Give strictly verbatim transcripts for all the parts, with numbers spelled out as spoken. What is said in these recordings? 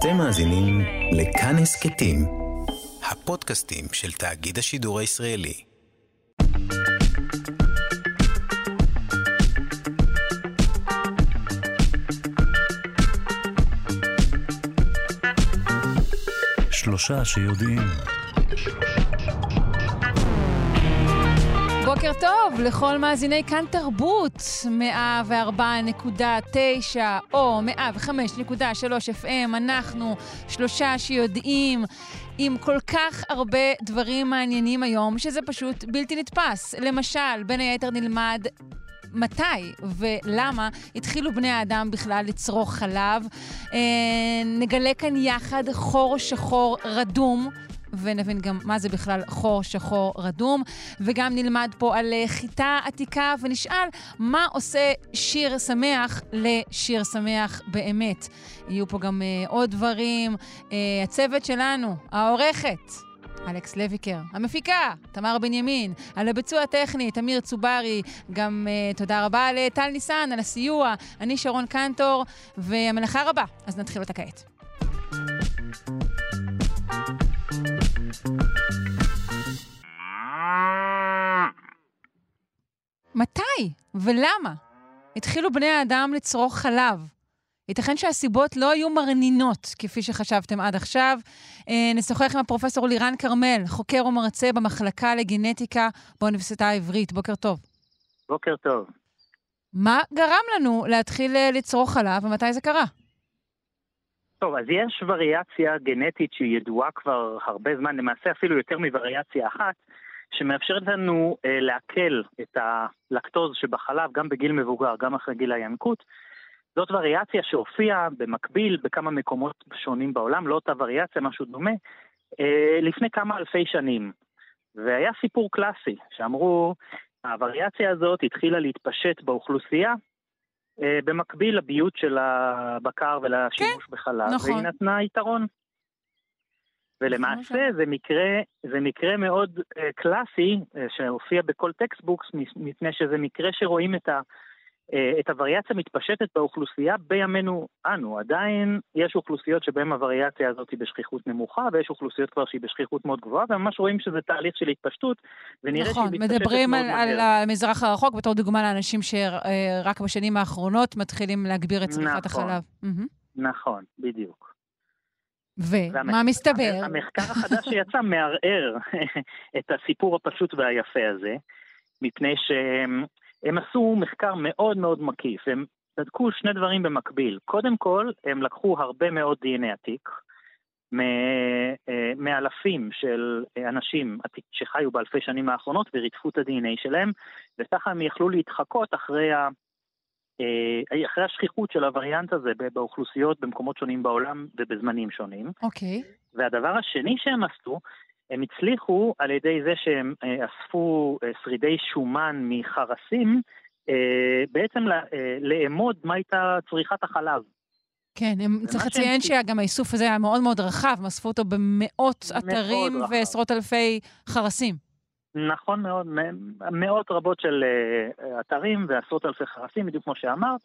אתם מאזינים לכאן הסכתים, הפודקאסטים של תאגיד השידור הישראלי. שלושה שיודעים. בוקר טוב לכל מאזיני כאן תרבות, מאה וארבע נקודה תשע או מאה וחמש נקודה שלוש אף אם. אנחנו שלושה שיודעים עם כל כך הרבה דברים מעניינים היום, שזה פשוט בלתי נתפס. למשל, בין היתר נלמד מתי ולמה התחילו בני האדם בכלל לצרוך חלב. נגלה כאן יחד חור שחור רדום, ונבין גם מה זה בכלל חור שחור רדום, וגם נלמד פה על חיטה עתיקה, ונשאל מה עושה שיר שמח לשיר שמח באמת. יהיו פה גם uh, עוד דברים. Uh, הצוות שלנו, העורכת, אלכס לויקר, המפיקה, תמר בנימין, על הביצוע הטכני, תמיר צוברי, גם uh, תודה רבה לטל ניסן על הסיוע, אני שרון קנטור, והמלאכה רבה, אז נתחיל אותה כעת. מתי ולמה התחילו בני האדם לצרוך חלב? ייתכן שהסיבות לא היו מרנינות כפי שחשבתם עד עכשיו. נשוחח עם הפרופסור לירן קרמל, חוקר ומרצה במחלקה לגנטיקה באוניברסיטה העברית. בוקר טוב. בוקר טוב. מה גרם לנו להתחיל לצרוך חלב ומתי זה קרה? טוב, אז יש וריאציה גנטית שהיא ידועה כבר הרבה זמן, למעשה אפילו יותר מווריאציה אחת, שמאפשרת לנו אה, להקל את הלקטוז שבחלב גם בגיל מבוגר, גם אחרי גיל הינקות. זאת וריאציה שהופיעה במקביל בכמה מקומות שונים בעולם, לא אותה וריאציה, משהו דומה, אה, לפני כמה אלפי שנים. והיה סיפור קלאסי, שאמרו, הווריאציה הזאת התחילה להתפשט באוכלוסייה, אה, במקביל לביות של הבקר ולשימוש כן, בחלב, נכון. והיא נתנה יתרון. ולמעשה זה מקרה, זה מקרה מאוד uh, קלאסי, uh, שהופיע בכל טקסטבוקס, מפני שזה מקרה שרואים את, ה, uh, את הווריאציה מתפשטת באוכלוסייה בימינו אנו. עדיין יש אוכלוסיות שבהן הווריאציה הזאת היא בשכיחות נמוכה, ויש אוכלוסיות כבר שהיא בשכיחות מאוד גבוהה, וממש רואים שזה תהליך של התפשטות, ונראה נכון, שהיא מתפשטת מדברים מאוד על, מהר. על המזרח הרחוק, בתור דוגמה לאנשים שרק בשנים האחרונות מתחילים להגביר את צריכת נכון, החלב. נכון, בדיוק. ומה מסתבר? המחקר החדש שיצא מערער את הסיפור הפשוט והיפה הזה, מפני שהם עשו מחקר מאוד מאוד מקיף, הם בדקו שני דברים במקביל. קודם כל, הם לקחו הרבה מאוד די אן איי עתיק, מאלפים של אנשים שחיו באלפי שנים האחרונות, ורידפו את ה-די אן איי שלהם, וככה הם יכלו להתחקות אחרי ה... אחרי השכיחות של הווריאנט הזה באוכלוסיות במקומות שונים בעולם ובזמנים שונים. אוקיי. Okay. והדבר השני שהם עשו, הם הצליחו על ידי זה שהם אספו שרידי שומן מחרסים, בעצם לאמוד מה הייתה צריכת החלב. כן, צריך לציין שגם האיסוף הזה היה מאוד מאוד רחב, הם אספו אותו במאות אתרים ועשרות אלפי חרסים. נכון מאוד, מאות רבות של אתרים ועשרות אלפי חרסים, בדיוק כמו שאמרת,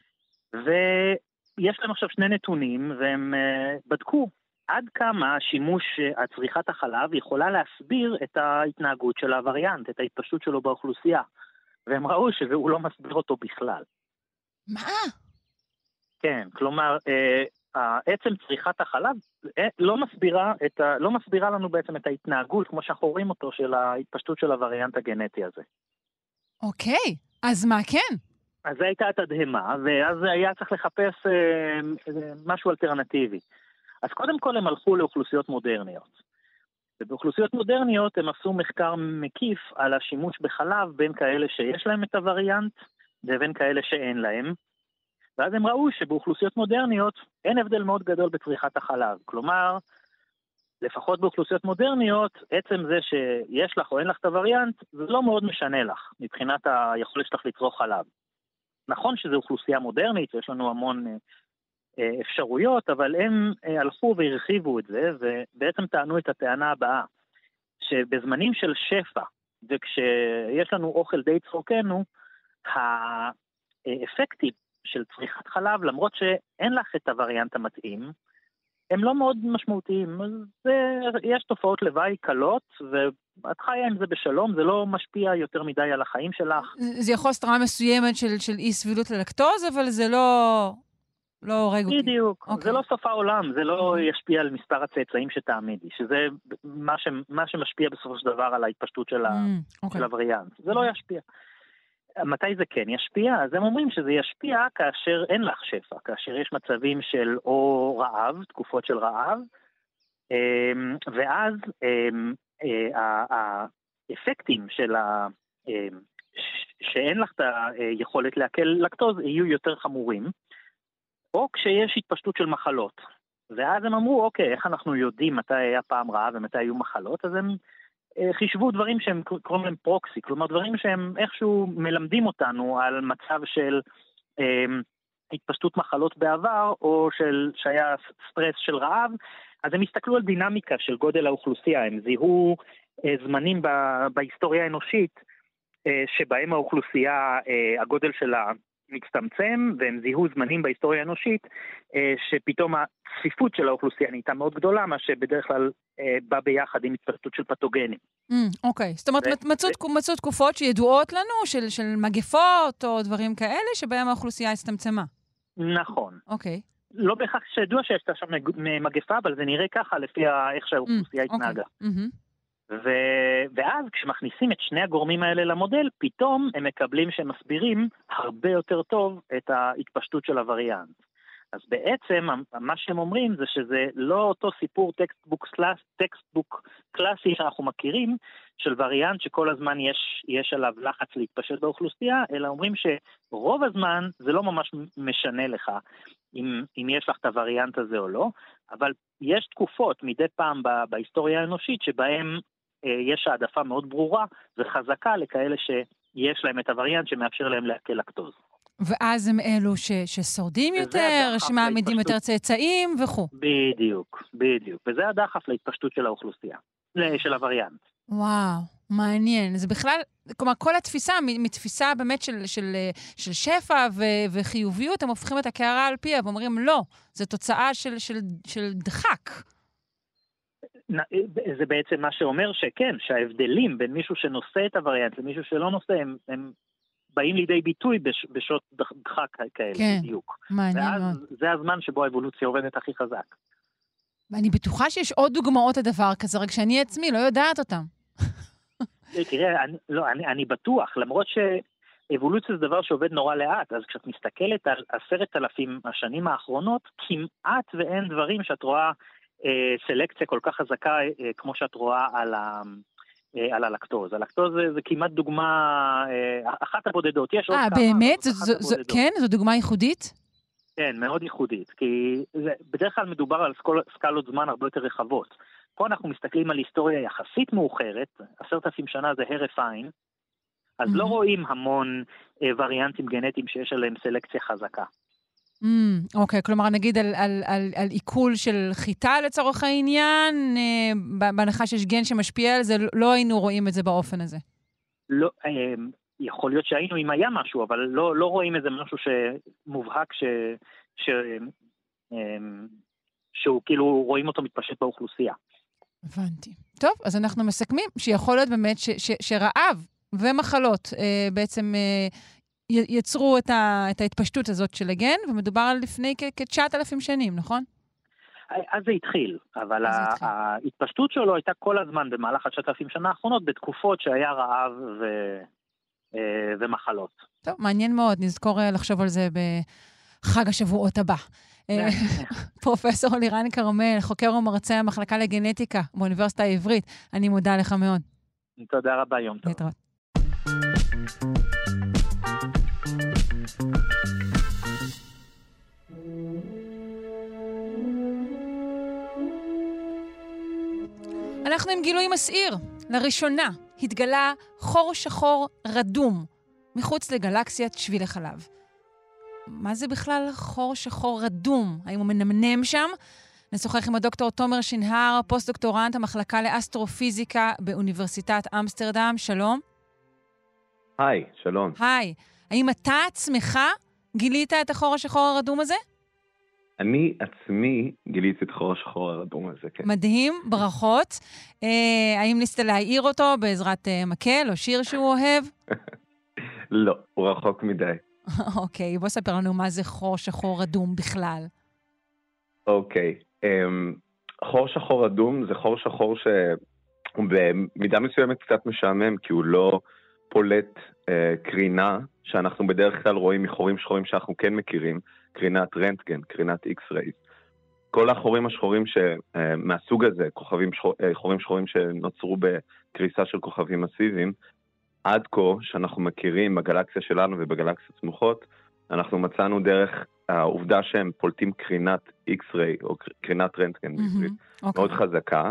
ויש להם עכשיו שני נתונים, והם בדקו עד כמה שימוש הצריכת החלב יכולה להסביר את ההתנהגות של הווריאנט, את ההתפשטות שלו באוכלוסייה, והם ראו שהוא לא מסביר אותו בכלל. מה? כן, כלומר, עצם צריכת החלב לא מסבירה, את ה, לא מסבירה לנו בעצם את ההתנהגות, כמו שאנחנו רואים אותו, של ההתפשטות של הווריאנט הגנטי הזה. אוקיי, אז מה כן? אז זו הייתה התדהמה, ואז היה צריך לחפש אה, משהו אלטרנטיבי. אז קודם כל הם הלכו לאוכלוסיות מודרניות. ובאוכלוסיות מודרניות הם עשו מחקר מקיף על השימוש בחלב בין כאלה שיש להם את הווריאנט, ובין כאלה שאין להם. ואז הם ראו שבאוכלוסיות מודרניות אין הבדל מאוד גדול בצריכת החלב. כלומר, לפחות באוכלוסיות מודרניות, עצם זה שיש לך או אין לך את הווריאנט, זה לא מאוד משנה לך, מבחינת היכולת שלך לצרוך חלב. נכון שזו אוכלוסייה מודרנית, יש לנו המון אה, אפשרויות, אבל הם אה, הלכו והרחיבו את זה, ובעצם טענו את הטענה הבאה, שבזמנים של שפע, וכשיש לנו אוכל די צורכנו, האפקטים של צריכת חלב, למרות שאין לך את הווריאנט המתאים, הם לא מאוד משמעותיים. זה, יש תופעות לוואי קלות, ואת חיה עם זה בשלום, זה לא משפיע יותר מדי על החיים שלך. זה יכול סתרמה מסוימת של, של אי סבילות ללקטוז, אבל זה לא, לא הורג אותי. בדיוק. Okay. זה לא סוף העולם, זה לא ישפיע על מספר הצאצאים שתעמידי, שזה מה, ש, מה שמשפיע בסופו של דבר על ההתפשטות של, ה, okay. של הווריאנט. זה לא ישפיע. מתי זה כן ישפיע? אז הם אומרים שזה ישפיע כאשר אין לך שפע, כאשר יש מצבים של או רעב, תקופות של רעב, ואז האפקטים של ה... שאין לך את היכולת להקל לקטוז יהיו יותר חמורים, או כשיש התפשטות של מחלות. ואז הם אמרו, אוקיי, איך אנחנו יודעים מתי היה פעם רעב ומתי היו מחלות? אז הם חישבו דברים שהם קוראים להם פרוקסי, כלומר דברים שהם איכשהו מלמדים אותנו על מצב של אה, התפשטות מחלות בעבר, או של, שהיה סטרס של רעב, אז הם הסתכלו על דינמיקה של גודל האוכלוסייה, הם זיהו אה, זמנים ב, בהיסטוריה האנושית, אה, שבהם האוכלוסייה, אה, הגודל שלה מצטמצם, והם זיהו זמנים בהיסטוריה האנושית, אה, שפתאום הצפיפות של האוכלוסייה נהייתה מאוד גדולה, מה שבדרך כלל אה, בא ביחד עם התפשטות של פתוגנים. אוקיי, זאת אומרת, מצאו תקופות שידועות לנו, של, של מגפות או דברים כאלה, שבהם האוכלוסייה הצטמצמה. נכון. אוקיי. לא בהכרח שידוע שיש שם מגפה, אבל זה נראה ככה לפי איך שהאוכלוסייה התנהגה. ו... ואז כשמכניסים את שני הגורמים האלה למודל, פתאום הם מקבלים שהם מסבירים הרבה יותר טוב את ההתפשטות של הווריאנט. אז בעצם מה שהם אומרים זה שזה לא אותו סיפור טקסטבוק, טקסטבוק קלאסי שאנחנו מכירים, של וריאנט שכל הזמן יש, יש עליו לחץ להתפשט באוכלוסייה, אלא אומרים שרוב הזמן זה לא ממש משנה לך אם, אם יש לך את הווריאנט הזה או לא, אבל יש תקופות מדי פעם בהיסטוריה האנושית שבהם יש העדפה מאוד ברורה וחזקה לכאלה שיש להם את הווריאנט שמאפשר להם להקל לקטוז. ואז הם אלו ש, ששורדים יותר, שמעמידים יותר צאצאים וכו'. בדיוק, בדיוק. וזה הדחף להתפשטות של האוכלוסייה, של הווריאנט. וואו, מעניין. זה בכלל, כלומר, כל התפיסה, מתפיסה באמת של, של, של שפע ו, וחיוביות, הם הופכים את הקערה על פיה, ואומרים, לא, זה תוצאה של, של, של דחק. זה בעצם מה שאומר שכן, שההבדלים בין מישהו שנושא את הווריאנט למישהו שלא נושא, הם, הם באים לידי ביטוי בש, בשעות דחק כאלה, כן, בדיוק. מעניין ואז מאוד. זה הזמן שבו האבולוציה עובדת הכי חזק. ואני בטוחה שיש עוד דוגמאות לדבר כזה, רק שאני עצמי לא יודעת אותם. תראה, אני, לא, אני, אני בטוח, למרות שאבולוציה זה דבר שעובד נורא לאט, אז כשאת מסתכלת על עשרת אלפים השנים האחרונות, כמעט ואין דברים שאת רואה אה, סלקציה כל כך חזקה, אה, כמו שאת רואה על ה... על הלקטוז. הלקטוז זה, זה כמעט דוגמה, אה, אחת הבודדות. יש עוד כמה. אה, באמת? זו, זו, זו, כן? זו דוגמה ייחודית? כן, מאוד ייחודית. כי זה, בדרך כלל מדובר על סקול, סקלות זמן הרבה יותר רחבות. פה אנחנו מסתכלים על היסטוריה יחסית מאוחרת, עשרת אלפים שנה זה הרף עין, אז mm-hmm. לא רואים המון אה, וריאנטים גנטיים שיש עליהם סלקציה חזקה. אוקיי, כלומר נגיד על, על, על, על עיכול של חיטה לצורך העניין, בהנחה שיש גן שמשפיע על זה, לא היינו רואים את זה באופן הזה. לא, יכול להיות שהיינו אם היה משהו, אבל לא, לא רואים איזה משהו שמובהק ש, ש, שהוא כאילו רואים אותו מתפשט באוכלוסייה. הבנתי. טוב, אז אנחנו מסכמים שיכול להיות באמת ש, ש, שרעב ומחלות בעצם יצרו את, ה, את ההתפשטות הזאת של הגן, ומדובר על לפני כ-תשעת אלפים שנים, נכון? אז זה התחיל, אבל זה התחיל. ההתפשטות שלו הייתה כל הזמן במהלך תשעת אלפים שנה האחרונות, בתקופות שהיה רעב ו... ומחלות. טוב, מעניין מאוד, נזכור לחשוב על זה בחג השבועות הבא. פרופסור לירן כרמל, חוקר ומרצה המחלקה לגנטיקה באוניברסיטה העברית, אני מודה לך מאוד. תודה רבה, יום טוב. להתראות. אנחנו עם גילוי מסעיר. לראשונה התגלה חור שחור רדום מחוץ לגלקסיית שביל החלב. מה זה בכלל חור שחור רדום? האם הוא מנמנם שם? נשוחח עם הדוקטור תומר שנהר, פוסט-דוקטורנט המחלקה לאסטרופיזיקה באוניברסיטת אמסטרדם. שלום. היי, שלום. היי. האם אתה עצמך גילית את החור השחור הרדום הזה? אני עצמי גיליתי את חור השחור האדום הזה, כן. מדהים, ברכות. אה, האם ניסית להעיר אותו בעזרת אה, מקל או שיר שהוא אוהב? לא, הוא רחוק מדי. אוקיי, בוא ספר לנו מה זה חור שחור אדום בכלל. אוקיי, אמ, חור שחור אדום זה חור שחור שהוא במידה מסוימת קצת משעמם, כי הוא לא פולט אה, קרינה, שאנחנו בדרך כלל רואים מחורים שחורים שאנחנו כן מכירים, קרינת רנטגן, קרינת איקס-רייז. כל החורים השחורים ש, אה, מהסוג הזה, כוכבים שחור, אה, חורים שחורים שנוצרו בקריסה של כוכבים מסיביים, עד כה שאנחנו מכירים בגלקסיה שלנו ובגלקסיות סמוכות, אנחנו מצאנו דרך העובדה שהם פולטים קרינת איקס-ריי, או קרינת רנטגן, mm-hmm. okay. מאוד חזקה,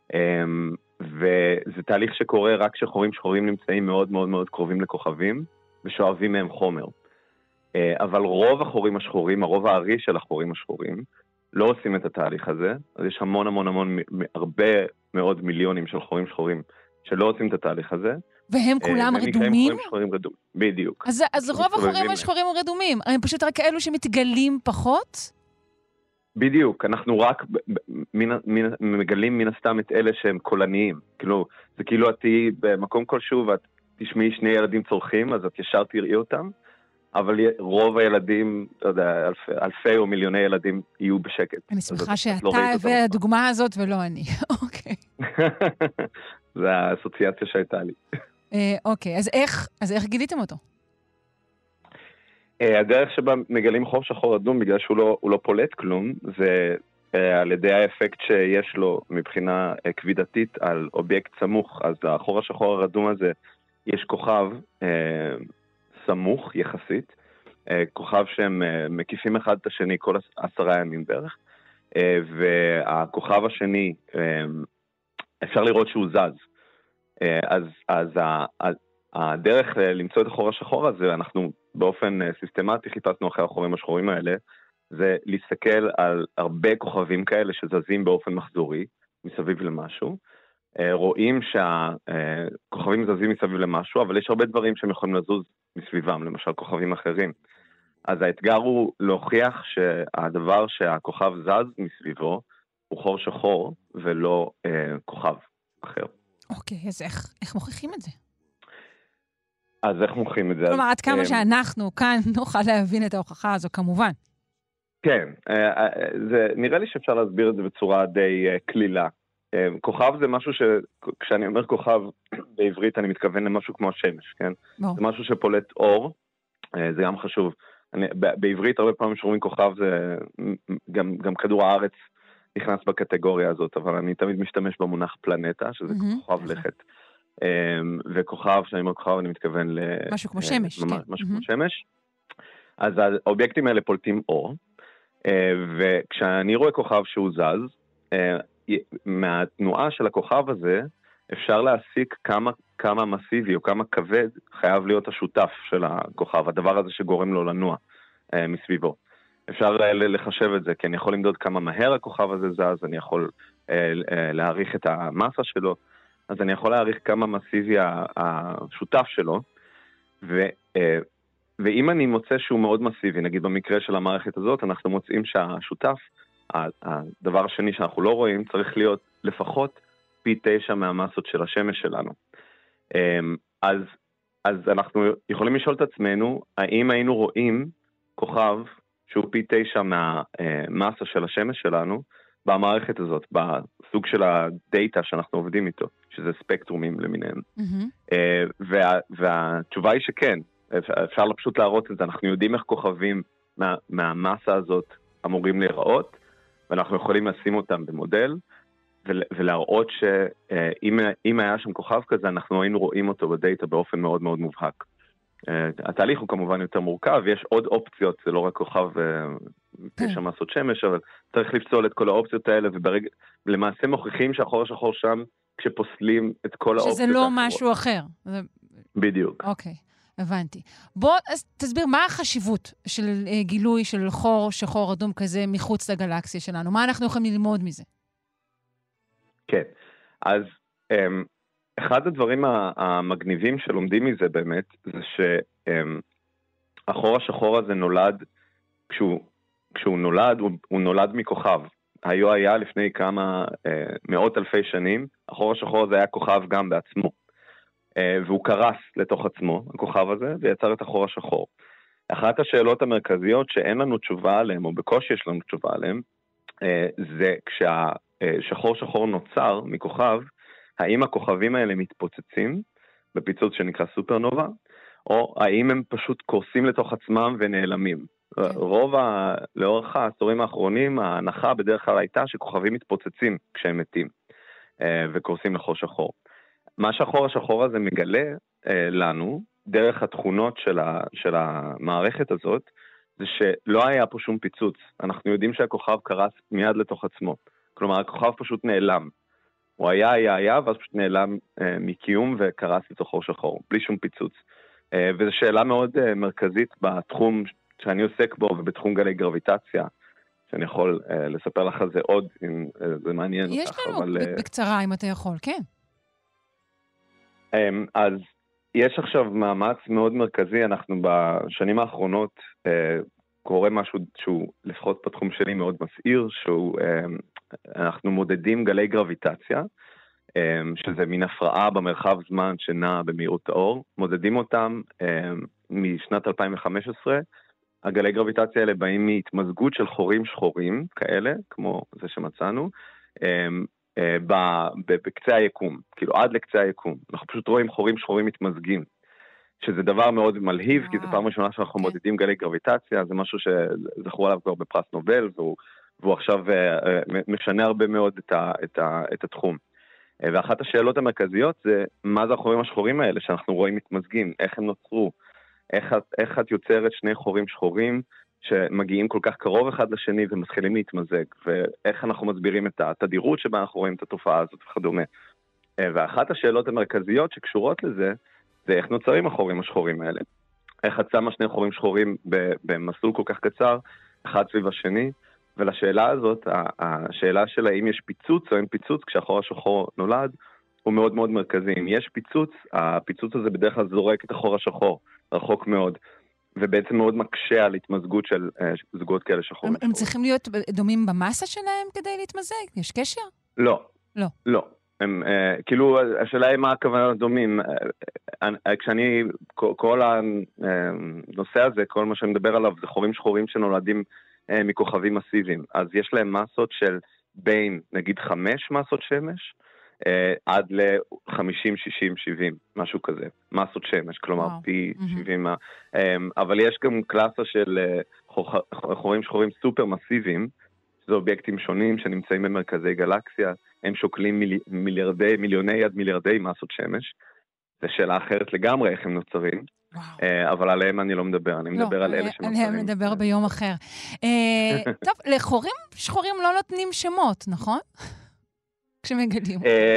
וזה תהליך שקורה רק כשחורים שחורים נמצאים מאוד מאוד מאוד קרובים לכוכבים, ושואבים מהם חומר. אבל רוב החורים השחורים, הרוב הארי של החורים השחורים, לא עושים את התהליך הזה, אז יש המון המון המון, הרבה מאוד מיליונים של חורים שחורים שלא עושים את התהליך הזה, והם כולם רדומים? רדומים? בדיוק. אז, אז רוב החורים השחורים הם רדומים. הם פשוט רק כאלו שמתגלים פחות? בדיוק. אנחנו רק מן, מן, מגלים מן הסתם את אלה שהם קולניים. כאילו, זה כאילו את תהיי במקום כלשהו ואת תשמעי שני ילדים צורכים, אז את ישר תראי אותם, אבל רוב הילדים, לא יודע, אלפי, אלפי או מיליוני ילדים יהיו בשקט. אני שמחה שאתה הבא הדוגמה הזאת ולא אני. אוקיי. זה האסוציאציה שהייתה לי. אוקיי, אז איך, אז איך גיליתם אותו? הדרך שבה מגלים חור שחור אדום, בגלל שהוא לא, הוא לא פולט כלום, זה על ידי האפקט שיש לו מבחינה כבידתית על אובייקט סמוך. אז החור השחור האדום הזה, יש כוכב סמוך יחסית, כוכב שהם מקיפים אחד את השני כל עשרה ימים בערך, והכוכב השני, אפשר לראות שהוא זז. אז, אז הדרך למצוא את החור השחור הזה, אנחנו באופן סיסטמטי חיפשנו אחרי החורים השחורים האלה, זה להסתכל על הרבה כוכבים כאלה שזזים באופן מחזורי, מסביב למשהו. רואים שהכוכבים זזים מסביב למשהו, אבל יש הרבה דברים שהם יכולים לזוז מסביבם, למשל כוכבים אחרים. אז האתגר הוא להוכיח שהדבר שהכוכב זז מסביבו, הוא חור שחור ולא אה, כוכב אחר. אוקיי, אז איך, איך מוכיחים את זה? אז איך מוכיחים את זה? כלומר, עד כמה אז, שאנחנו כאן נוכל להבין את ההוכחה הזו, כמובן. כן, זה, נראה לי שאפשר להסביר את זה בצורה די כלילה. כוכב זה משהו ש... כשאני אומר כוכב בעברית, אני מתכוון למשהו כמו השמש, כן? בוא. זה משהו שפולט אור, זה גם חשוב. אני, בעברית הרבה פעמים שרואים כוכב, זה גם, גם כדור הארץ נכנס בקטגוריה הזאת, אבל אני תמיד משתמש במונח פלנטה, שזה mm-hmm. כוכב לכת. וכוכב, כשאני אומר כוכב, אני מתכוון ל... משהו כמו שמש, כן. משהו כמו שמש. אז האובייקטים האלה פולטים אור, וכשאני רואה כוכב שהוא זז, מהתנועה של הכוכב הזה, אפשר להסיק כמה, כמה מסיבי או כמה כבד חייב להיות השותף של הכוכב, הדבר הזה שגורם לו לנוע מסביבו. אפשר לחשב את זה, כי אני יכול למדוד כמה מהר הכוכב הזה זז, אני יכול להעריך את המסה שלו, אז אני יכול להעריך כמה מסיבי השותף שלו, ו, ואם אני מוצא שהוא מאוד מסיבי, נגיד במקרה של המערכת הזאת, אנחנו מוצאים שהשותף, הדבר השני שאנחנו לא רואים, צריך להיות לפחות פי תשע מהמסות של השמש שלנו. אז, אז אנחנו יכולים לשאול את עצמנו, האם היינו רואים כוכב שהוא פי תשע מהמסה של השמש שלנו, במערכת הזאת, בסוג של הדאטה שאנחנו עובדים איתו, שזה ספקטרומים למיניהם. Mm-hmm. וה, והתשובה היא שכן, אפשר פשוט להראות את זה, אנחנו יודעים איך כוכבים מה, מהמסה הזאת אמורים להיראות, ואנחנו יכולים לשים אותם במודל, ולהראות שאם היה שם כוכב כזה, אנחנו היינו רואים אותו בדאטה באופן מאוד מאוד מובהק. התהליך הוא כמובן יותר מורכב, יש עוד אופציות, זה לא רק כוכב תשע מסות שמש, אבל צריך לפסול את כל האופציות האלה, ולמעשה מוכיחים שהחור השחור שם, כשפוסלים את כל האופציות. שזה לא משהו אחר. בדיוק. אוקיי, הבנתי. בוא תסביר, מה החשיבות של גילוי של חור שחור אדום כזה מחוץ לגלקסיה שלנו? מה אנחנו יכולים ללמוד מזה? כן, אז אחד הדברים המגניבים שלומדים מזה באמת, זה שהחור השחור הזה נולד כשהוא כשהוא נולד, הוא, הוא נולד מכוכב. היו היה לפני כמה אה, מאות אלפי שנים, החור השחור הזה היה כוכב גם בעצמו. אה, והוא קרס לתוך עצמו, הכוכב הזה, ויצר את החור השחור. אחת השאלות המרכזיות שאין לנו תשובה עליהן, או בקושי יש לנו תשובה עליהן, אה, זה כשהשחור שחור נוצר מכוכב, האם הכוכבים האלה מתפוצצים, בפיצוץ שנקרא סופרנובה, או האם הם פשוט קורסים לתוך עצמם ונעלמים. Okay. רוב, ה... לאורך העשורים האחרונים, ההנחה בדרך כלל הייתה שכוכבים מתפוצצים כשהם מתים, וקורסים לחור שחור. מה שהחור השחור הזה מגלה לנו, דרך התכונות של, ה... של המערכת הזאת, זה שלא היה פה שום פיצוץ. אנחנו יודעים שהכוכב קרס מיד לתוך עצמו. כלומר, הכוכב פשוט נעלם. הוא היה, היה, היה, ואז פשוט נעלם אה, מקיום וקרס לתוך חור שחור, בלי שום פיצוץ. אה, וזו שאלה מאוד אה, מרכזית בתחום שאני עוסק בו, ובתחום גלי גרביטציה, שאני יכול אה, לספר לך על זה עוד, אם אה, זה מעניין אותך. יש לנו אבל, אה, בקצרה, אם אתה יכול, כן. אה, אז יש עכשיו מאמץ מאוד מרכזי, אנחנו בשנים האחרונות אה, קורה משהו שהוא לפחות בתחום שלי מאוד מסעיר, שהוא... אה, אנחנו מודדים גלי גרביטציה, שזה מין הפרעה במרחב זמן שנע במהירות האור, מודדים אותם משנת אלפיים וחמש עשרה, הגלי גרביטציה האלה באים מהתמזגות של חורים שחורים כאלה, כמו זה שמצאנו, בקצה היקום, כאילו עד לקצה היקום. אנחנו פשוט רואים חורים שחורים מתמזגים, שזה דבר מאוד מלהיב, כי זה פעם ראשונה שאנחנו מודדים גלי גרביטציה, זה משהו שזכרו עליו כבר בפרס נובל, והוא והוא עכשיו משנה הרבה מאוד את, ה, את, ה, את התחום. ואחת השאלות המרכזיות זה, מה זה החורים השחורים האלה שאנחנו רואים מתמזגים? איך הם נוצרו? איך, איך את יוצרת שני חורים שחורים שמגיעים כל כך קרוב אחד לשני ומתחילים להתמזג? ואיך אנחנו מסבירים את התדירות שבה אנחנו רואים את התופעה הזאת וכדומה? ואחת השאלות המרכזיות שקשורות לזה, זה איך נוצרים החורים השחורים האלה. איך את שמה שני חורים שחורים במסלול כל כך קצר, אחד סביב השני, ולשאלה הזאת, השאלה של האם יש פיצוץ או אין פיצוץ כשהחור השחור נולד, הוא מאוד מאוד מרכזי. אם יש פיצוץ, הפיצוץ הזה בדרך כלל זורק את החור השחור, רחוק מאוד, ובעצם מאוד מקשה על התמזגות של זוגות כאלה שחור. הם, הם צריכים להיות דומים במסה שלהם כדי להתמזג? יש קשר? לא. לא. לא. הם, uh, כאילו, השאלה היא מה הכוונה דומים. Uh, כשאני, כל, כל הנושא הזה, כל מה שאני מדבר עליו, זה חורים שחורים שנולדים מכוכבים מסיביים. אז יש להם מסות של בין, נגיד, חמש מסות שמש, עד ל-חמישים, שישים, שבעים, משהו כזה. מסות שמש, כלומר, וואו. פי mm-hmm. שבעים. אבל יש גם קלאסה של חורים שחורים סופר מסיביים, שזה אובייקטים שונים שנמצאים במרכזי גלקסיה, הם שוקלים מיל... מיליארדי, מיליוני עד מיליארדי מסות שמש. זו שאלה אחרת לגמרי איך הם נוצרים. וואו. אבל עליהם אני לא מדבר, אני מדבר לא, על אלה שנוצרים. עליהם נדבר ביום אחר. טוב, לחורים שחורים לא נותנים שמות, נכון? כשמגלים.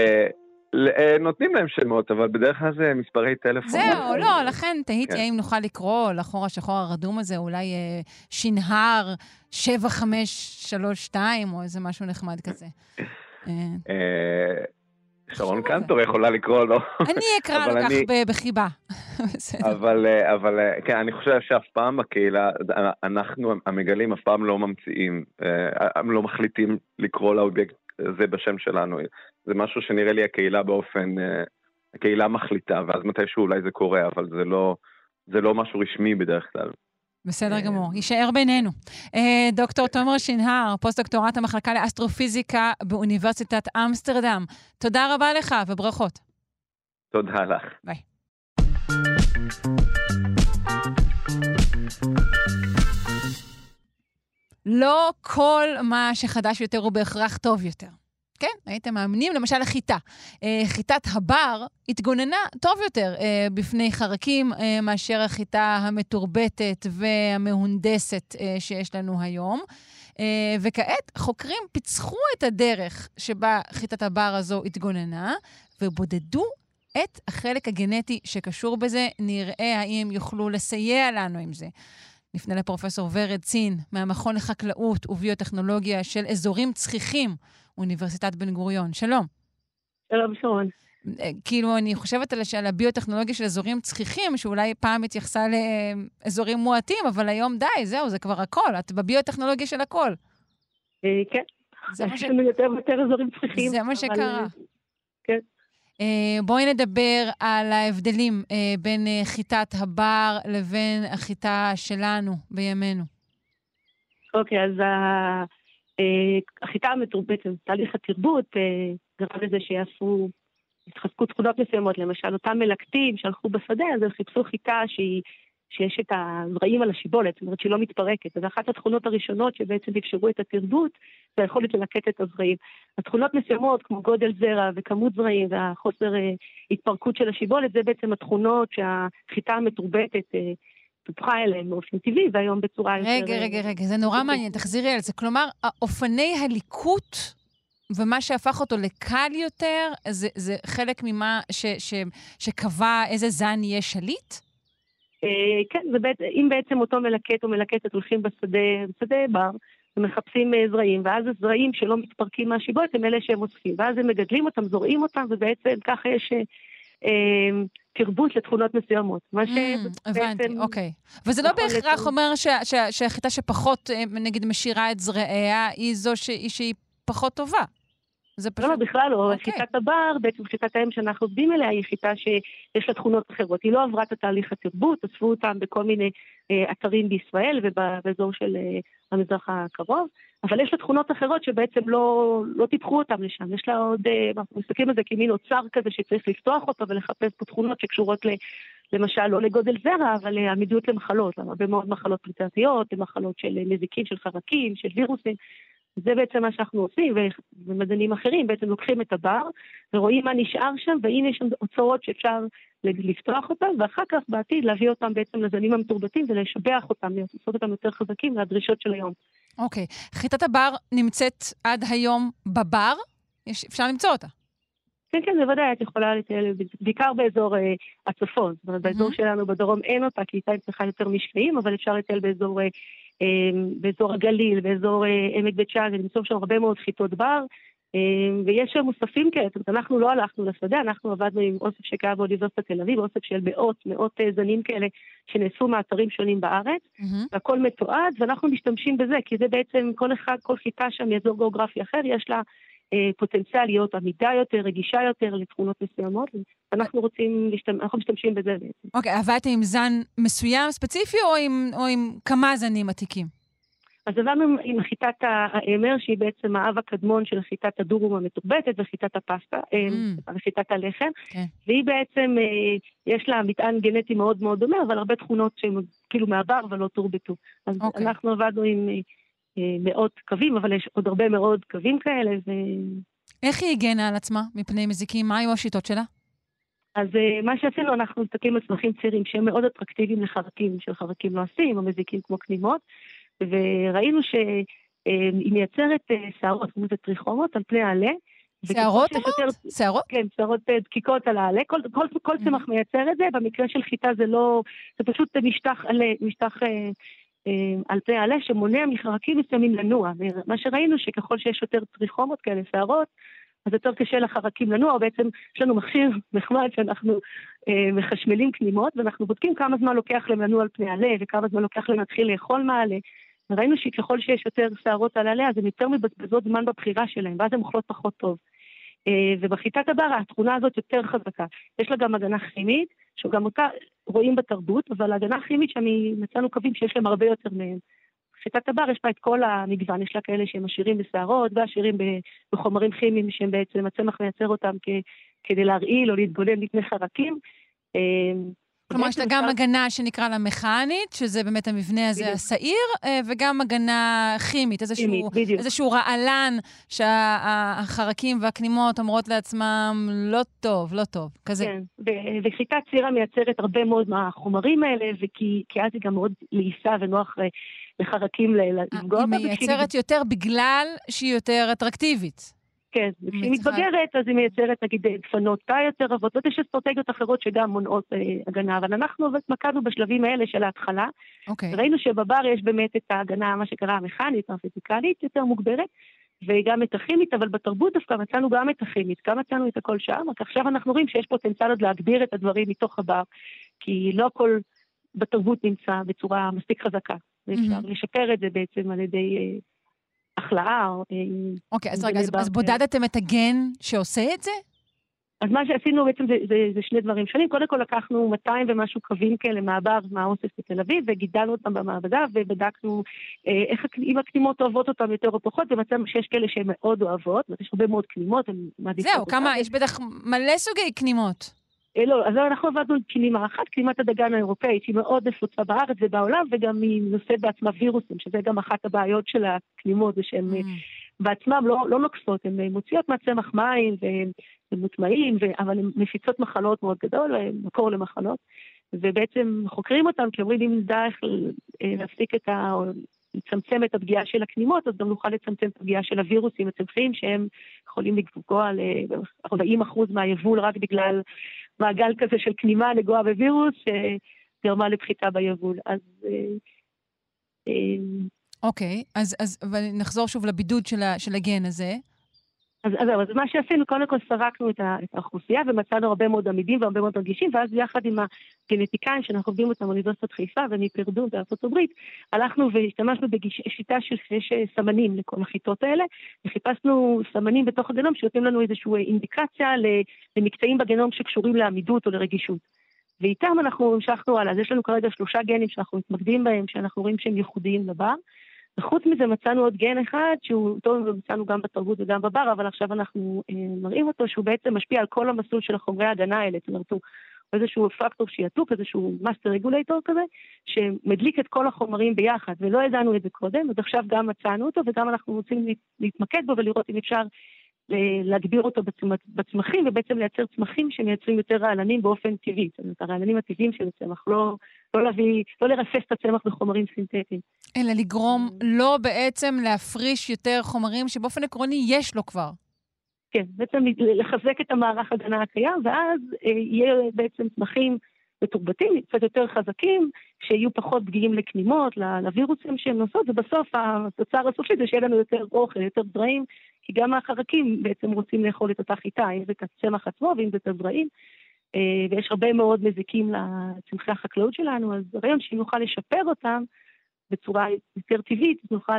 נותנים להם שמות, אבל בדרך כלל זה מספרי טלפון. זהו, לא, לכן תהיתי האם נוכל לקרוא לחור השחור הרדום הזה, אולי שנהר שבע חמש שלוש שתיים, או איזה משהו נחמד כזה. שרון קנטור יכולה לקרוא לו. אני אקרא לו כך בחיבה. אבל, אבל, כן, אני חושב שאף פעם בקהילה, אנחנו, המגלים, אף פעם לא ממציאים, הם לא מחליטים לקרוא לאובייקט זה בשם שלנו. זה משהו שנראה לי הקהילה באופן, הקהילה מחליטה, ואז מתישהו אולי זה קורה, אבל זה לא, זה לא משהו רשמי בדרך כלל. בסדר גמור, יישאר בינינו. דוקטור תומר שנהר, פוסט-דוקטורט המחלקה לאסטרופיזיקה באוניברסיטת אמסטרדם. תודה רבה לך וברכות. תודה לך. ביי. לא כל מה שחדש יותר הוא בהכרח טוב יותר. כן, הייתם מאמינים, למשל החיטה. חיטת הבר התגוננה טוב יותר בפני חרקים מאשר החיטה המתורבטת והמהונדסת שיש לנו היום. וכעת חוקרים פיצחו את הדרך שבה חיטת הבר הזו התגוננה, ובודדו את החלק הגנטי שקשור בזה. נראה האם יוכלו לסייע לנו עם זה. נפנה לפרופסור ורד צין מהמכון לחקלאות וביוטכנולוגיה של אזורים צחיחים, אוניברסיטת בן גוריון. שלום. שלום, שרון. כאילו, אני חושבת על, על הביוטכנולוגיה של אזורים צחיחים, שאולי פעם התייחסה לאזורים מועטים, אבל היום די, זהו, זה כבר הכל. את בביוטכנולוגיה של הכל. כן. זה מה ש... יש לנו יותר ויותר אזורים צחיחים. זה מה שקרה. כן. בואי נדבר על ההבדלים בין חיטת הבר לבין החיטה שלנו בימינו. אוקיי, אז החיטה המתורבתת, תהליך התרבות, גרם לזה שיעשו, התחזקו תכונות מסוימות, למשל אותם מלקטים שהלכו בשדה, אז הם חיפשו חיטה שהיא, שיש את הזרעים על השיבולת, זאת אומרת שהיא לא מתפרקת. אז אחת התכונות הראשונות שבעצם אפשרו את התרבות, זה היכולת ללקט את הזרעים. התכונות מסוימות, כמו גודל זרע וכמות זרעים והחוסר אה, התפרקות של השיבולת, זה בעצם התכונות שהחיטה המתורבתת אה, פותחה אליהן באופן טבעי, והיום בצורה רגע, יותר... רגע, רגע, רגע, זה נורא מעניין, תחזירי על זה. כלומר, אופני הליקוט ומה שהפך אותו לקל יותר, זה, זה חלק ממה ש, ש, שקבע איזה זן יהיה שליט? כן, אם בעצם אותו מלקט או מלקטת הולכים בשדה, בשדה בר, ומחפשים זרעים, ואז הזרעים שלא מתפרקים מהשיבולת הם אלה שהם אוספים, ואז הם מגדלים אותם, זורעים אותם, ובעצם ככה יש תרבות לתכונות מסוימות. הבנתי, אוקיי. וזה לא בהכרח אומר שהחיטה שפחות, נגיד, משאירה את זרעיה, היא זו שהיא פחות טובה. לא, לא, בכלל לא. חיטת הבר, בעצם חיטת האם שאנחנו עובדים אליה, היא חיטה שיש לה תכונות אחרות. היא לא עברה את התהליך התרבות, אספו אותם בכל מיני אתרים בישראל ובאזור של המזרח הקרוב, אבל יש לה תכונות אחרות שבעצם לא, לא טיפחו אותם לשם. יש לה עוד, אנחנו מסתכלים על זה כמין אוצר כזה שצריך לפתוח אותו ולחפש פה תכונות שקשורות ל, למשל לא לגודל זרע, אבל לעמידות למחלות, הרבה מאוד מחלות פליטתיות, למחלות של נזיקים, של חרקים, של וירוסים. זה בעצם מה שאנחנו עושים, ומדענים אחרים בעצם לוקחים את הבר, ורואים מה נשאר שם, והנה יש שם אוצרות שאפשר לפתוח אותם, ואחר כך בעתיד להביא אותם בעצם לזנים המתורבתים, ולשבח אותם, לעשות אותם יותר חזקים לדרישות של היום. אוקיי. חיטת הבר נמצאת עד היום בבר? יש, אפשר למצוא אותה? כן, כן, בוודאי, את יכולה לטייל, בעיקר באזור אה, הצפון. זאת אומרת, באזור שלנו בדרום אין אותה, כי איתה צריכה יותר משקעים, אבל אפשר לטייל באזור... אה, באזור הגליל, באזור עמק בית שאן, למצוא שם הרבה מאוד חיטות בר, ויש שם מוספים כאלה, זאת אומרת, אנחנו לא הלכנו לשדה, אנחנו עבדנו עם אוסף שקרה באוניברסיטת תל אביב, אוסף של מאות, מאות זנים כאלה, שנעשו מאתרים שונים בארץ, והכל מתועד, ואנחנו משתמשים בזה, כי זה בעצם כל אחד, כל חיטה שם מאזור גיאוגרפי אחר, יש לה פוטנציאל להיות עמידה יותר, רגישה יותר לתכונות מסוימות, אנחנו רוצים, אנחנו משתמשים בזה בעצם. אוקיי, עבדתם עם זן מסוים ספציפי, או עם, או עם כמה זנים עתיקים? אז עבדנו עם חיטת האמר, שהיא בעצם האב הקדמון של חיטת הדורום המתורבתת, וחיטת הפסטה, וחיטת הלחם, והיא בעצם, יש לה מטען גנטי מאוד מאוד דומה, אבל הרבה תכונות שהן כאילו מעבר ולא תורבתו. אז אנחנו עבדנו עם מאות קווים, אבל יש עוד הרבה מאוד קווים כאלה. ו... איך היא הגנה על עצמה מפני מזיקים? מה היו השיטות שלה? אז מה שעשינו, אנחנו מסתכלים על צמחים צעירים שהם מאוד אטרקטיביים לחרקים, של חרקים לא עשים, או מזיקים כמו כנימות, וראינו שהיא מייצרת שערות, כמו זה טריכומות, על פני העלה. שערות אמרת? שערות? כן, שערות דקיקות על העלה. כל, כל, כל צמח מייצר את זה, במקרה של חיטה זה לא, זה פשוט משטח עלה, משטח... על פני העלה שמונע מחרקים מסוימים לנוע. מה שראינו שככל שיש יותר טריכומות כאלה, שערות, אז יותר קשה לחרקים לנוע, בעצם יש לנו מכשיר נחמד שאנחנו אה, מחשמלים כנימות, ואנחנו בודקים כמה זמן לוקח להם לנוע על פני העלה, וכמה זמן לוקח להם להתחיל לאכול מהעלה. וראינו שככל שיש יותר שערות על העלה, אז הן יותר מבזבזות זמן בבחירה שלהם, ואז הן אוכלות פחות טוב. אה, ובחיטת הבר, התכונה הזאת יותר חזקה. יש לה גם הגנה כימית, שגם אותה רואים בתרבות, אבל ההגנה הכימית שם מצאנו קווים שיש להם הרבה יותר מהם. חיטת הבר יש בה את כל המגוון, יש לה כאלה שהם עשירים בשערות, ועשירים בחומרים כימיים שהם בעצם הצמח מייצר אותם כ- כדי להרעיל או להתגונן מפני חרקים. כלומר, יש לה גם הגנה שנקרא לה מכנית, שזה באמת המבנה הזה השעיר, וגם הגנה כימית, איזשהו, איזשהו רעלן שהחרקים והכנימות אומרות לעצמם לא טוב, לא טוב, כזה. כן, וחיטת צירה מייצרת הרבה מאוד מהחומרים האלה, וכי אז היא גם מאוד לעיסה ונוח לחרקים לפגוע. היא מייצרת יותר בגלל שהיא יותר אטרקטיבית. כן, כשהיא מתבגרת, אז היא מייצרת, נגיד, דפנות תא יותר רבות, יש אסטרטגיות אחרות שגם מונעות אה, הגנה, אבל אנחנו מקדנו בשלבים האלה של ההתחלה, okay. ראינו שבבר יש באמת את ההגנה, מה שקרה המכנית, הפיזיקלית, יותר מוגברת, וגם את הכימית, אבל בתרבות דווקא מצאנו גם את הכימית, גם מצאנו את הכל שם, רק עכשיו אנחנו רואים שיש פוטנציאל עוד להגביר את הדברים מתוך הבר, כי לא הכל בתרבות נמצא בצורה מספיק חזקה, ואפשר mm-hmm. לשפר את זה בעצם על ידי החלאה. אוקיי, אז רגע, אז בודדתם את הגן שעושה את זה? אז מה שעשינו בעצם זה, זה, זה שני דברים שונים. קודם כל לקחנו מאתיים ומשהו קווים כאלה מעבר מהאוסף בתל אביב, וגידלנו אותם במעבדה, ובדקנו אה, איך, אם הקנימות אוהבות אותם יותר או פחות, ומצאנו שיש כאלה שהן מאוד אוהבות, יש הרבה מאוד קנימות, הן מעדיפות זהו, אותם. כמה, יש בטח מלא סוגי קנימות. אה, לא, אז אנחנו עבדנו עם קנימה אחת, קנימת הדגן האירופאית, שהיא מאוד נפוצה בארץ ובעולם, וגם היא נושאת בעצמה וירוסים, שזה גם אחת הבעיות של הקנימות, זה שהן mm. בעצמם לא, לא נוקסות, הן מוציאות מהצמח מים, והן מוטמעים, ו... אבל הן מפיצות מחלות מאוד גדול, מקור למחלות, ובעצם חוקרים אותם, כי אומרים, אם נדע איך להפסיק את ה... או לצמצם את הפגיעה של הקנימות, אז גם נוכל לצמצם את הפגיעה של הווירוסים הצמחיים, שהם יכולים לפגוע ל-ארבעים אחוז מהיבול, רק בגלל מעגל כזה של קנימה נגועה בווירוס, שגרמה לפחיתה ביבול. אז... אוקיי, אז, אז, אבל נחזור שוב לבידוד של, ה, של הגן הזה. אז, אז, אז מה שעשינו, קודם כל סרקנו את, ה, את האוכלוסייה, ומצאנו הרבה מאוד עמידים והרבה מאוד רגישים, ואז יחד עם הגנטיקאים שאנחנו עובדים אותם באוניברסיטת חיפה ומפרדו בארצות הברית, הלכנו והשתמשנו בשיטה של שיש סמנים לכל החיטות האלה, וחיפשנו סמנים בתוך הגנום שנותנים לנו איזושהי אינדיקציה למקטעים בגנום שקשורים לעמידות או לרגישות. ואיתם אנחנו המשכנו הלאה, אז יש לנו כרגע שלושה גנים שאנחנו מתמקדים בהם, שאנחנו רואים שהם ייחודיים לבר, וחוץ מזה מצאנו עוד גן אחד, שהוא טוב ומצאנו גם בתרבות וגם בבר, אבל עכשיו אנחנו אה, מראים אותו, שהוא בעצם משפיע על כל המסלול של החומרי ההגנה האלה, זאת אומרת, הוא איזשהו פקטור שיתוק, איזשהו מאסטר רגולטור כזה, שמדליק את כל החומרים ביחד, ולא ידענו את זה קודם, אז עכשיו גם מצאנו אותו, וגם אנחנו רוצים להתמקד בו ולראות אם אפשר להגביר אותו בצמחים, ובעצם לייצר צמחים שמייצרים יותר רעלנים באופן טבעי. זאת אומרת, הרעלנים הטבעיים של הצמח, לא, לא להביא, לא לרפס את הצמח בחומרים סינתטיים. אלא לגרום לא בעצם להפריש יותר חומרים שבאופן עקרוני יש לו כבר. כן, בעצם לחזק את המערך הגנה הקיים, ואז יהיה בעצם צמחים מתורבתים, קצת יותר חזקים, שיהיו פחות פגיעים לקנימות, לווירוסים שהם נוסעות, ובסוף התוצר הסופי זה שיהיה לנו יותר אוכל, יותר זרעים, כי גם החרקים בעצם רוצים לאכול את אותה חיטה, אם זה את הצמח עצמו ואם זה את הזרעים, ויש הרבה מאוד מזיקים לצמחי החקלאות שלנו, אז הרעיון שאם נוכל לשפר אותם בצורה יותר טבעית, נוכל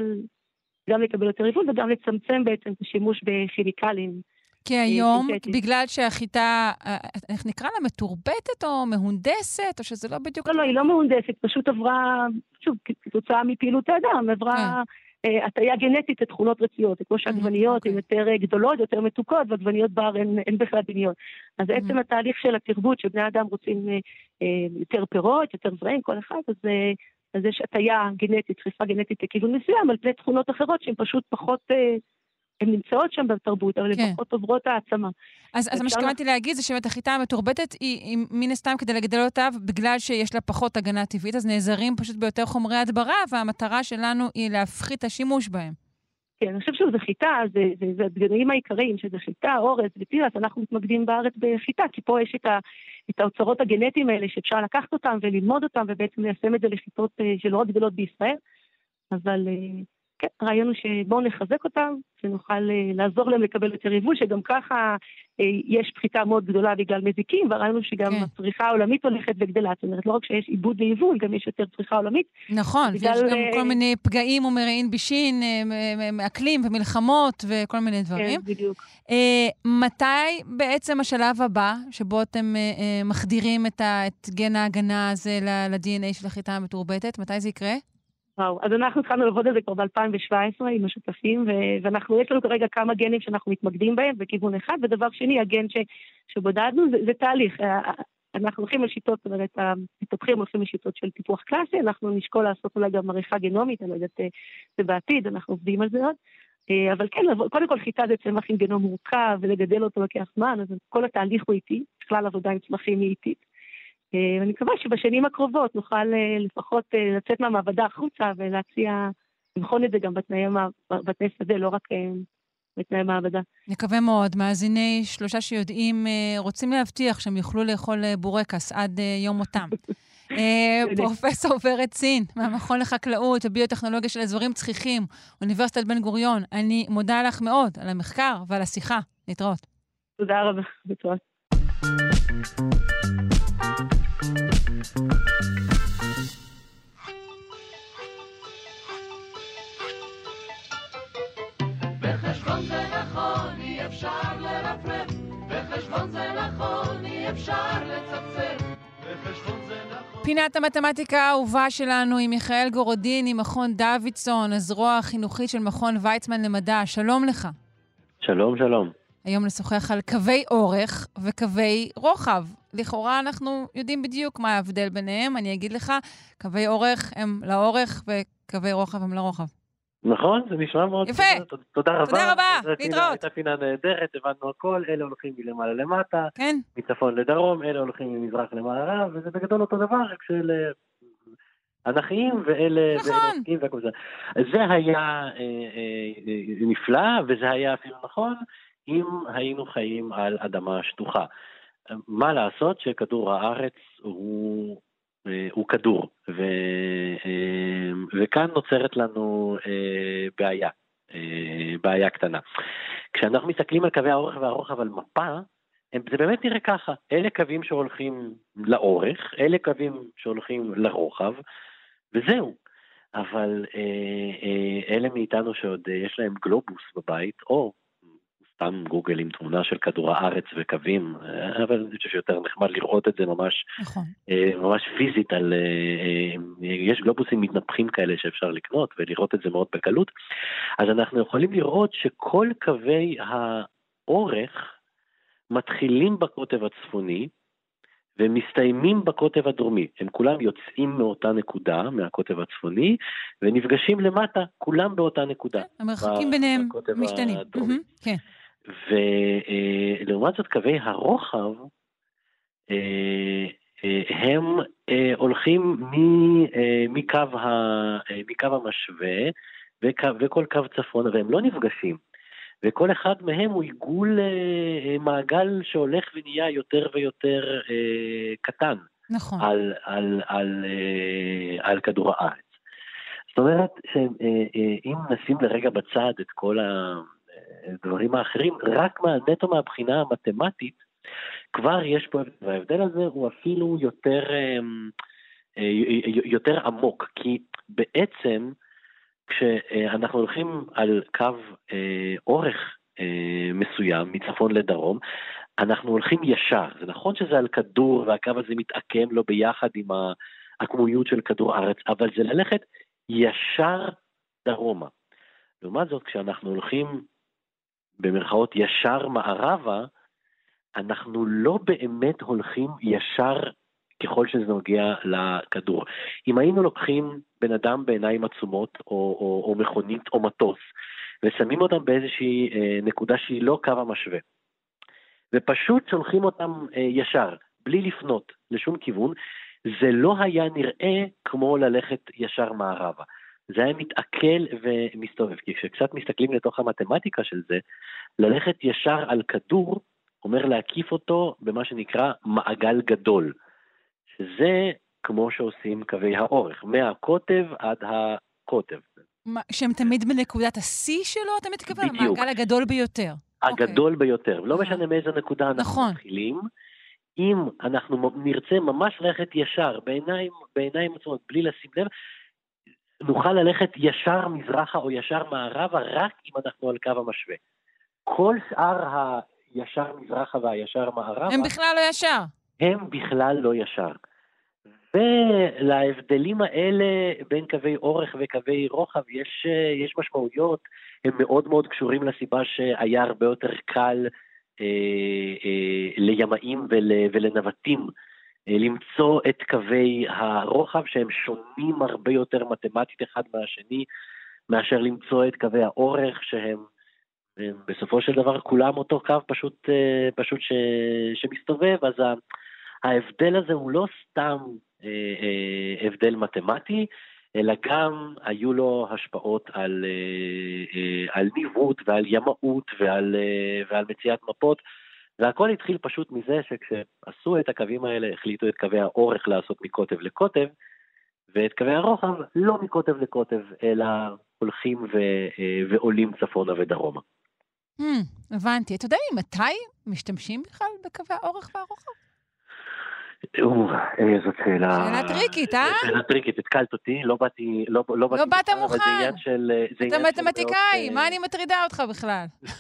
גם לקבל יותר ריבול וגם לצמצם בעצם את השימוש בכימיקלים. כי היום, בגלל שהחיטה, איך נקרא לה, מתורבתת או מהונדסת, או שזה לא בדיוק... לא, לא, היא לא מהונדסת, פשוט עברה, שוב, כתוצאה מפעילות האדם, עברה הטיה גנטית לתכונות רצויות, כמו שעגבניות הן יותר גדולות, יותר מתוקות, ועגבניות בר הן בכלל דמיון. אז עצם התהליך של התרבות, שבני אדם רוצים יותר פירות, יותר זרעים, כל אחד, אז יש הטיה גנטית, דחיפה גנטית לכיוון מסוים, על פני תכונות אחרות שהן פשוט פחות... הן נמצאות שם בתרבות, אבל הן פחות עוברות העצמה. אז מה שכמעתי להגיד זה שבאמת החיטה המתורבתת היא מן הסתם כדי לגדל אותה, בגלל שיש לה פחות הגנה טבעית, אז נעזרים פשוט ביותר חומרי הדברה, והמטרה שלנו היא להפחית השימוש בהם. כן, אני חושב שזה חיטה, זה הדגנים העיקריים, שזה חיטה, אורז ותירס, אנחנו מתמקדים בארץ בחיטה, כי פה יש את האוצרות הגנטיים האלה שאפשר לקחת אותם וללמוד אותם, ובעצם ליישם את זה לחיטות שלא רק גדולות בישראל, אבל... כן, הרעיון הוא שבואו נחזק אותם, ונוכל לעזור להם לקבל יותר יבול, שגם ככה יש פחיתה מאוד גדולה בגלל מזיקים, והרעיון הוא שגם כן. הצריכה העולמית הולכת וגדלה, זאת אומרת, לא רק שיש עיבוד ויבול, גם יש יותר צריכה עולמית. נכון, בגלל... ויש גם כל מיני פגעים ומרעין בישין, אקלים ומלחמות וכל מיני דברים. כן, בדיוק. מתי בעצם השלב הבא, שבו אתם מחדירים את גן ההגנה הזה ל-די אן איי של החיטה המתורבתת, מתי זה יקרה? וואו, אז אנחנו התחלנו לעבוד על זה כבר ב-אלפיים שבע עשרה עם השותפים, ו- ואנחנו, יש לנו כרגע כמה גנים שאנחנו מתמקדים בהם בכיוון אחד, ודבר שני, הגן ש- שבודדנו, זה, זה תהליך. אנחנו הולכים על שיטות, זאת אומרת, המתפתחים הולכים על שיטות של טיפוח קלאסי, אנחנו נשקול לעשות אולי גם עריכה גנומית, אני לא יודעת, זה בעתיד, אנחנו עובדים על זה עוד. אבל כן, קודם כל חיטה זה צמח עם גנום מורכב, ולגדל אותו לוקח זמן, אז כל התהליך הוא איטי, בכלל עבודה עם צמחים היא איטית. ואני מקווה שבשנים הקרובות נוכל לפחות לצאת מהמעבדה החוצה ולהציע, לבחון את זה גם בתנאי שדה, לא רק בתנאי מעבדה. נקווה מאוד. מאזיני שלושה שיודעים רוצים להבטיח שהם יוכלו לאכול בורקס עד יום מותם. פרופסור ורד סין, מהמכון לחקלאות וביוטכנולוגיה של אזורים צחיחים, אוניברסיטת בן גוריון, אני מודה לך מאוד על המחקר ועל השיחה. להתראות. תודה רבה, להתראות. בחשבון זה נכון, אי אפשר לרפרף, בחשבון זה נכון, אי אפשר לצפצף, בחשבון זה נכון. פינת המתמטיקה האהובה שלנו עם מיכאל גורודיני, מכון דוידסון, הזרוע החינוכית של מכון ויצמן למדע. שלום לך. שלום, שלום. היום נשוחח על קווי אורך וקווי רוחב. לכאורה אנחנו יודעים בדיוק מה ההבדל ביניהם. אני אגיד לך, קווי אורך הם לאורך וקווי רוחב הם לרוחב. נכון, זה נשמע מאוד. יפה. תודה רבה. תודה רבה, להתראות. הייתה פינה נהדרת, הבנו הכל, אלה הולכים מלמעלה למטה, כן. מצפון לדרום, אלה הולכים ממזרח למערב, וזה בגדול אותו דבר, רק של אנכיים ואלה... נכון. ואלה זה היה אה, אה, נפלא, וזה היה אפילו נכון, אם היינו חיים על אדמה שטוחה. מה לעשות שכדור הארץ הוא, הוא כדור, ו, וכאן נוצרת לנו בעיה, בעיה קטנה. כשאנחנו מסתכלים על קווי האורך והרוחב על מפה, זה באמת נראה ככה, אלה קווים שהולכים לאורך, אלה קווים שהולכים לרוחב, וזהו. אבל אלה מאיתנו שעוד יש להם גלובוס בבית, או סתם גוגל עם תמונה של כדור הארץ וקווים, אבל אני חושב שיותר נחמד לראות את זה ממש, נכון. ממש פיזית, על, יש גלובוסים מתנפחים כאלה שאפשר לקנות, ולראות את זה מאוד בקלות, אז אנחנו יכולים לראות שכל קווי האורך מתחילים בקוטב הצפוני, ומסתיימים בקוטב הדרומי. הם כולם יוצאים מאותה נקודה, מהקוטב הצפוני, ונפגשים למטה, כולם באותה נקודה. המרחקים ביניהם משתנים. כן. ולעומת זאת, קווי הרוחב, הם הולכים מקו המשווה, וכל קו צפון, והם לא נפגשים. וכל אחד מהם הוא עיגול אה, מעגל שהולך ונהיה יותר ויותר אה, קטן. נכון. על, על, על, אה, על כדור הארץ. זאת אומרת שאם אה, אה, נשים לרגע בצד את כל הדברים האחרים, רק נטו מהבחינה המתמטית, כבר יש פה, וההבדל הזה הוא אפילו יותר, אה, אה, יותר עמוק, כי בעצם, כשאנחנו הולכים על קו אה, אורך אה, מסוים, מצפון לדרום, אנחנו הולכים ישר. זה נכון שזה על כדור, והקו הזה מתעקם לו ביחד עם העקמומיות של כדור הארץ, אבל זה ללכת ישר דרומה. לעומת זאת, כשאנחנו הולכים במרכאות ישר מערבה, אנחנו לא באמת הולכים ישר ככל שזה נוגע לכדור. אם היינו לוקחים בן אדם בעיניים עצומות, או, או, או מכונית או מטוס, ושמים אותם באיזושהי אה, נקודה שהיא לא קו המשווה, ופשוט שולחים אותם אה, ישר, בלי לפנות לשום כיוון, זה לא היה נראה כמו ללכת ישר מערבה. זה היה מתעכל ומסתובב, כי כשקצת מסתכלים לתוך המתמטיקה של זה, ללכת ישר על כדור, אומר להקיף אותו במה שנקרא מעגל גדול, שזה כמו שעושים קווי האורך, מהקוטב עד הקוטב. שהם תמיד בנקודת ה-C שלו, אתה מתכוון? בדיוק. המעגל הגדול ביותר. הגדול okay. ביותר. לא משנה מאיזו נקודה אנחנו נכון. מתחילים. אם אנחנו נרצה ממש ללכת ישר, בעיניים, בעיניים עצמות, בלי לשים לב, נוכל ללכת ישר מזרחה או ישר מערבה, רק אם אנחנו על קו המשווה. כל שאר הישר מזרחה והישר מערבה, הם בכלל לא ישר. הם בכלל לא ישר. ולהבדלים האלה בין קווי אורך וקווי רוחב יש, יש משמעויות, הם מאוד מאוד קשורים לסיבה שהיה הרבה יותר קל אה, אה, לימאים ול, ולנווטים אה, למצוא את קווי הרוחב שהם שונים הרבה יותר מתמטית אחד מהשני, מאשר למצוא את קווי האורך שהם בסופו של דבר כולם אותו קו פשוט, אה, פשוט ש, שמסתובב, אז ה, ההבדל הזה הוא לא סתם אה, אה, הבדל מתמטי, אלא גם היו לו השפעות על, אה, אה, על ניווט ועל ימאות ועל, אה, ועל מציאת מפות, והכל התחיל פשוט מזה שכשעשו את הקווים האלה, החליטו את קווי האורך לעשות מקוטב לקוטב, ואת קווי הרוחב לא מקוטב לקוטב, אלא הולכים ו- ועולים צפונה ודרומה. Hmm, הבנתי. אתה יודע מתי משתמשים בכלל בקווי האורך והרוחב? זאת שאלה... שאלה טריקית, אה? שאלה טריקית, התקלת אותי, לא באתי... לא באת מוכן. זה עניין של... אתה מתמטיקאי, מה אני מטרידה אותך בכלל?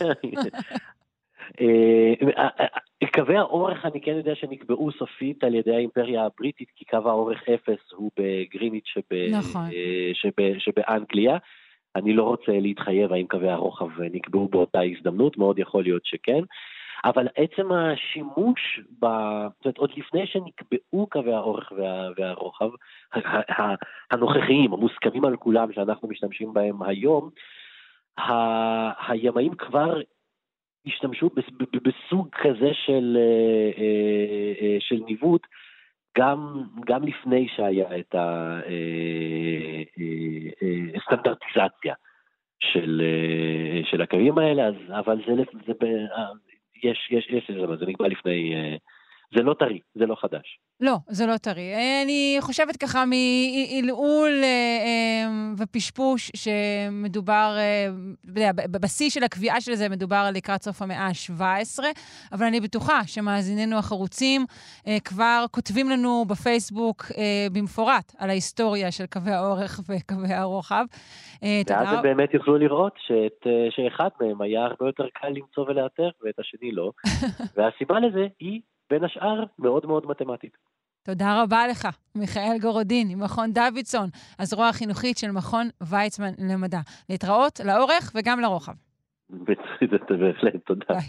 קווי האורך אני כן יודע שנקבעו סופית על ידי האימפריה הבריטית, כי קו האורך אפס הוא בגריניץ' שבאנגליה. אני לא רוצה להתחייב האם קווי הרוחב נקבעו באותה הזדמנות, מאוד יכול להיות שכן. אבל עצם השימוש, ב... זאת אומרת, עוד לפני שנקבעו קווי האורך וה... והרוחב, הנוכחיים, המוסכמים על כולם שאנחנו משתמשים בהם היום, ה... הימאים כבר השתמשו בסוג כזה של, של ניווט, גם, גם לפני שהיה את הסטנדרטיזציה של, של הקווים האלה, אז, אבל זה, זה, יש, יש, יש, זה, זה נקבע לפני, זה לא טרי, זה לא חדש. לא, זה לא טרי. אני חושבת ככה מעילעול ופשפוש שמדובר, בבסיס של הקביעה של זה מדובר לקראת סוף המאה ה-שבע עשרה, אבל אני בטוחה שמאזיננו החרוצים כבר כותבים לנו בפייסבוק במפורט על ההיסטוריה של קווי האורך וקווי הרוחב. ואז הם באמת יוכלו לראות שאת, שאחד מהם היה הרבה יותר קל למצוא ולאתר, ואת השני לא. והסיבה לזה היא בין השאר מאוד מאוד מתמטית. תודה רבה לך, מיכאל גורודין, ממכון דוידסון, הזרוע החינוכית של מכון ויצמן למדע. להתראות לאורך וגם לרוחב. בהחלט, תודה. ביי.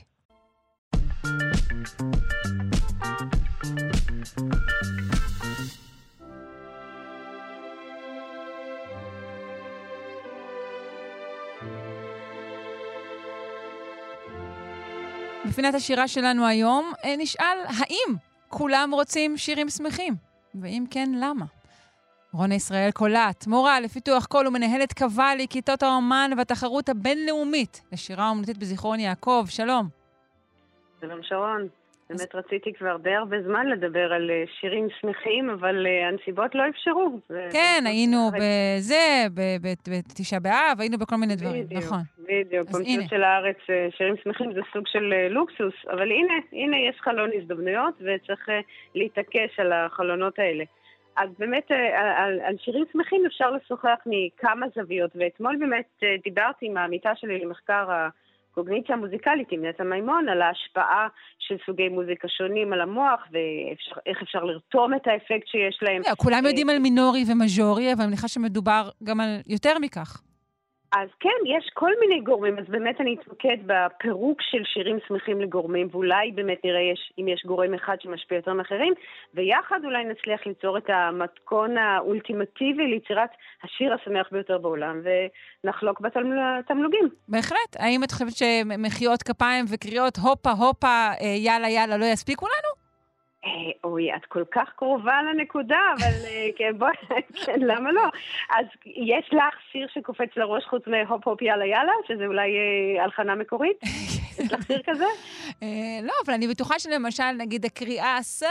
בפינת השירה שלנו היום נשאל, האם כולם רוצים שירים שמחים? ואם כן, למה? רונה ישראל קולט, מורה לפיתוח קול ומנהלת קוואלי, כיתות האומן והתחרות הבינלאומית לשירה אומנותית בזיכרון יעקב. שלום. שלום שרון. באמת רציתי כבר די הרבה זמן לדבר על שירים שמחים, אבל הנסיבות לא אפשרו. כן, היינו בזה, בתשעה באב, היינו בכל מיני דברים, נכון. בדיוק, במציאות של הארץ שירים שמחים זה סוג של לוקסוס, אבל הנה, הנה יש חלון הזדמנויות, וצריך להתעקש על החלונות האלה. אז באמת על, על שירים שמחים אפשר לשוחח מכמה זוויות, ואתמול באמת דיברתי עם העמיתה שלי למחקר הקוגניציה המוזיקלית עם נטע מימון, על ההשפעה של סוגי מוזיקה שונים על המוח, ואיך אפשר לרתום את האפקט שיש להם. כולם יודעים על מינורי ומז'ורי, אבל אני מניחה שמדובר גם על יותר מכך. אז כן, יש כל מיני גורמים, אז באמת אני אתמקד בפירוק של שירים שמחים לגורמים, ואולי באמת נראה יש, אם יש גורם אחד שמשפיע יותר מאחרים, ויחד אולי נצליח ליצור את המתכון האולטימטיבי ליצירת השיר השמח ביותר בעולם, ונחלוק בתמלוגים. בהחלט. האם את חושבת שמחיאות כפיים וקריאות הופה הופה יאללה יאללה לא יספיקו לנו? אוי, את כל כך קרובה לנקודה, אבל כן, בואי, כן, למה לא? אז יש לך שיר שקופץ לראש חוץ מהופ הופ יאללה יאללה, שזה אולי הלחנה מקורית? יש לך שיר כזה? לא, אבל אני בטוחה שלמשל, נגיד, הקריאה שמח,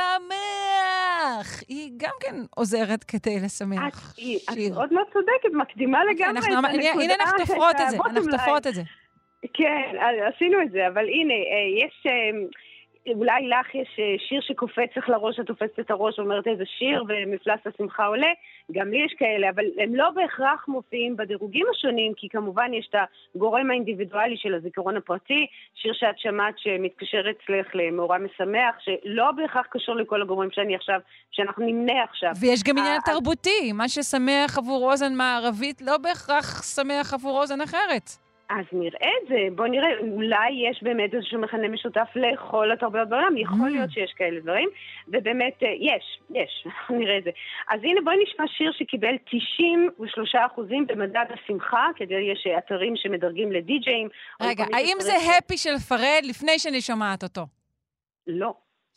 היא גם כן עוזרת כדי לשמח שיר. את עוד לא צודקת, מקדימה לגמרי את הנקודה. הנה אנחנו תפרות את זה, אנחנו תפרות את זה. כן, עשינו את זה, אבל הנה, יש... אולי לך יש שיר שקופץ לך לראש, את תופסת את הראש ואומרת איזה שיר ומפלס השמחה עולה, גם לי יש כאלה, אבל הם לא בהכרח מופיעים בדירוגים השונים, כי כמובן יש את הגורם האינדיבידואלי של הזיכרון הפרטי, שיר שאת שמעת שמתקשר אצלך למאורע משמח, שלא בהכרח קשור לכל הגורמים שאני עכשיו, שאנחנו נמנה עכשיו. ויש גם עניין תרבותי, מה ששמח עבור אוזן מערבית לא בהכרח שמח עבור אוזן אחרת. אז נראה את זה, בוא נראה, אולי יש באמת איזשהו מכנה משותף לכל התרבויות בעולם, יכול להיות שיש כאלה דברים, ובאמת יש, יש, נראה את זה. אז הנה בואי נשמע שיר שקיבל תשעים ושלושה אחוזים במדד השמחה, כדי יש אתרים שמדרגים לדי-ג'יים. רגע, האם זה הפי של פרד לפני שאני שומעת אותו? לא.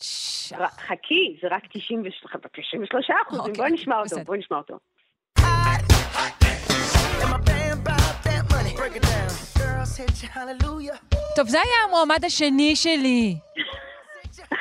חכי, זה רק תשעים ושלושה אחוזים, בואי נשמע אותו, בואי נשמע אותו. טוב, זה היה המועמד השני שלי.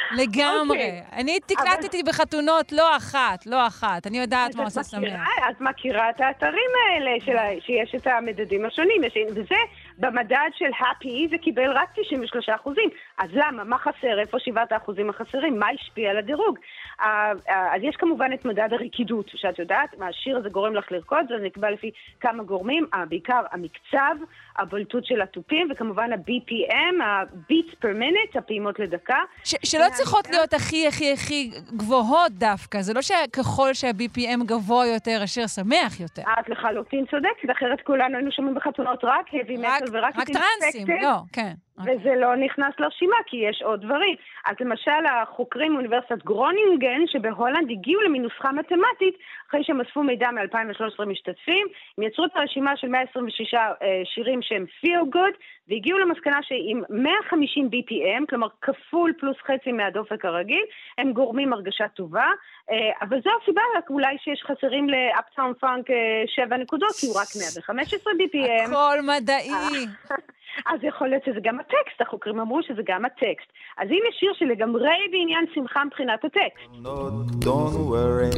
לגמרי. אני תקלטתי בחתונות לא אחת, לא אחת. אני יודעת מה עושה שמח. את מכירה את האתרים האלה שיש את המדדים השונים, וזה במדד של Happy זה קיבל רק תשעים ושלושה אחוזים. אז למה? מה חסר? איפה שבעת האחוזים החסרים? מה השפיע על הדירוג? אז יש כמובן את מדד הרקידות, שאת יודעת, מה השיר הזה גורם לך לרקוד, זה נקבע לפי כמה גורמים, בעיקר המקצב, הבולטות של הטופים, וכמובן ה-בי פי אם, ה-beats per minute, הפעימות לדקה. שלא צריכות להיות הכי הכי הכי גבוהות דווקא, זה לא שככל שה-בי פי אם גבוה יותר, השיר שמח יותר. את לחלוטין צודקת, אחרת כולנו היינו שומעים בחתונות רק heavy metal ורק רק טרנסים, לא, כן. וזה לא נכנס לרשימה, כי יש עוד דברים. אז למשל, החוקרים מאוניברסיטת גרונינגן, שבהולנד הגיעו למנוסחה מתמטית, אחרי שהם אספו מידע מ-אלפיים ושלוש עשרה משתתפים, הם יצרו את הרשימה של מאה עשרים ושישה שירים שהם feel good, והגיעו למסקנה שעם מאה וחמישים בי פי אם, כלומר כפול פלוס חצי מהדופק הרגיל, הם גורמים הרגשה טובה, אבל זו הסיבה אולי שיש חסרים לאפטאון פאנק שבע נקודות, כי הוא רק מאה וחמש עשרה בי פי אם. הכל מדעי. אז יכול להיות שזה גם הטקסט, החוקרים אמרו שזה גם הטקסט. אז הנה שיר שלגמרי בעניין שמחה מבחינת הטקסט. No, don't worry,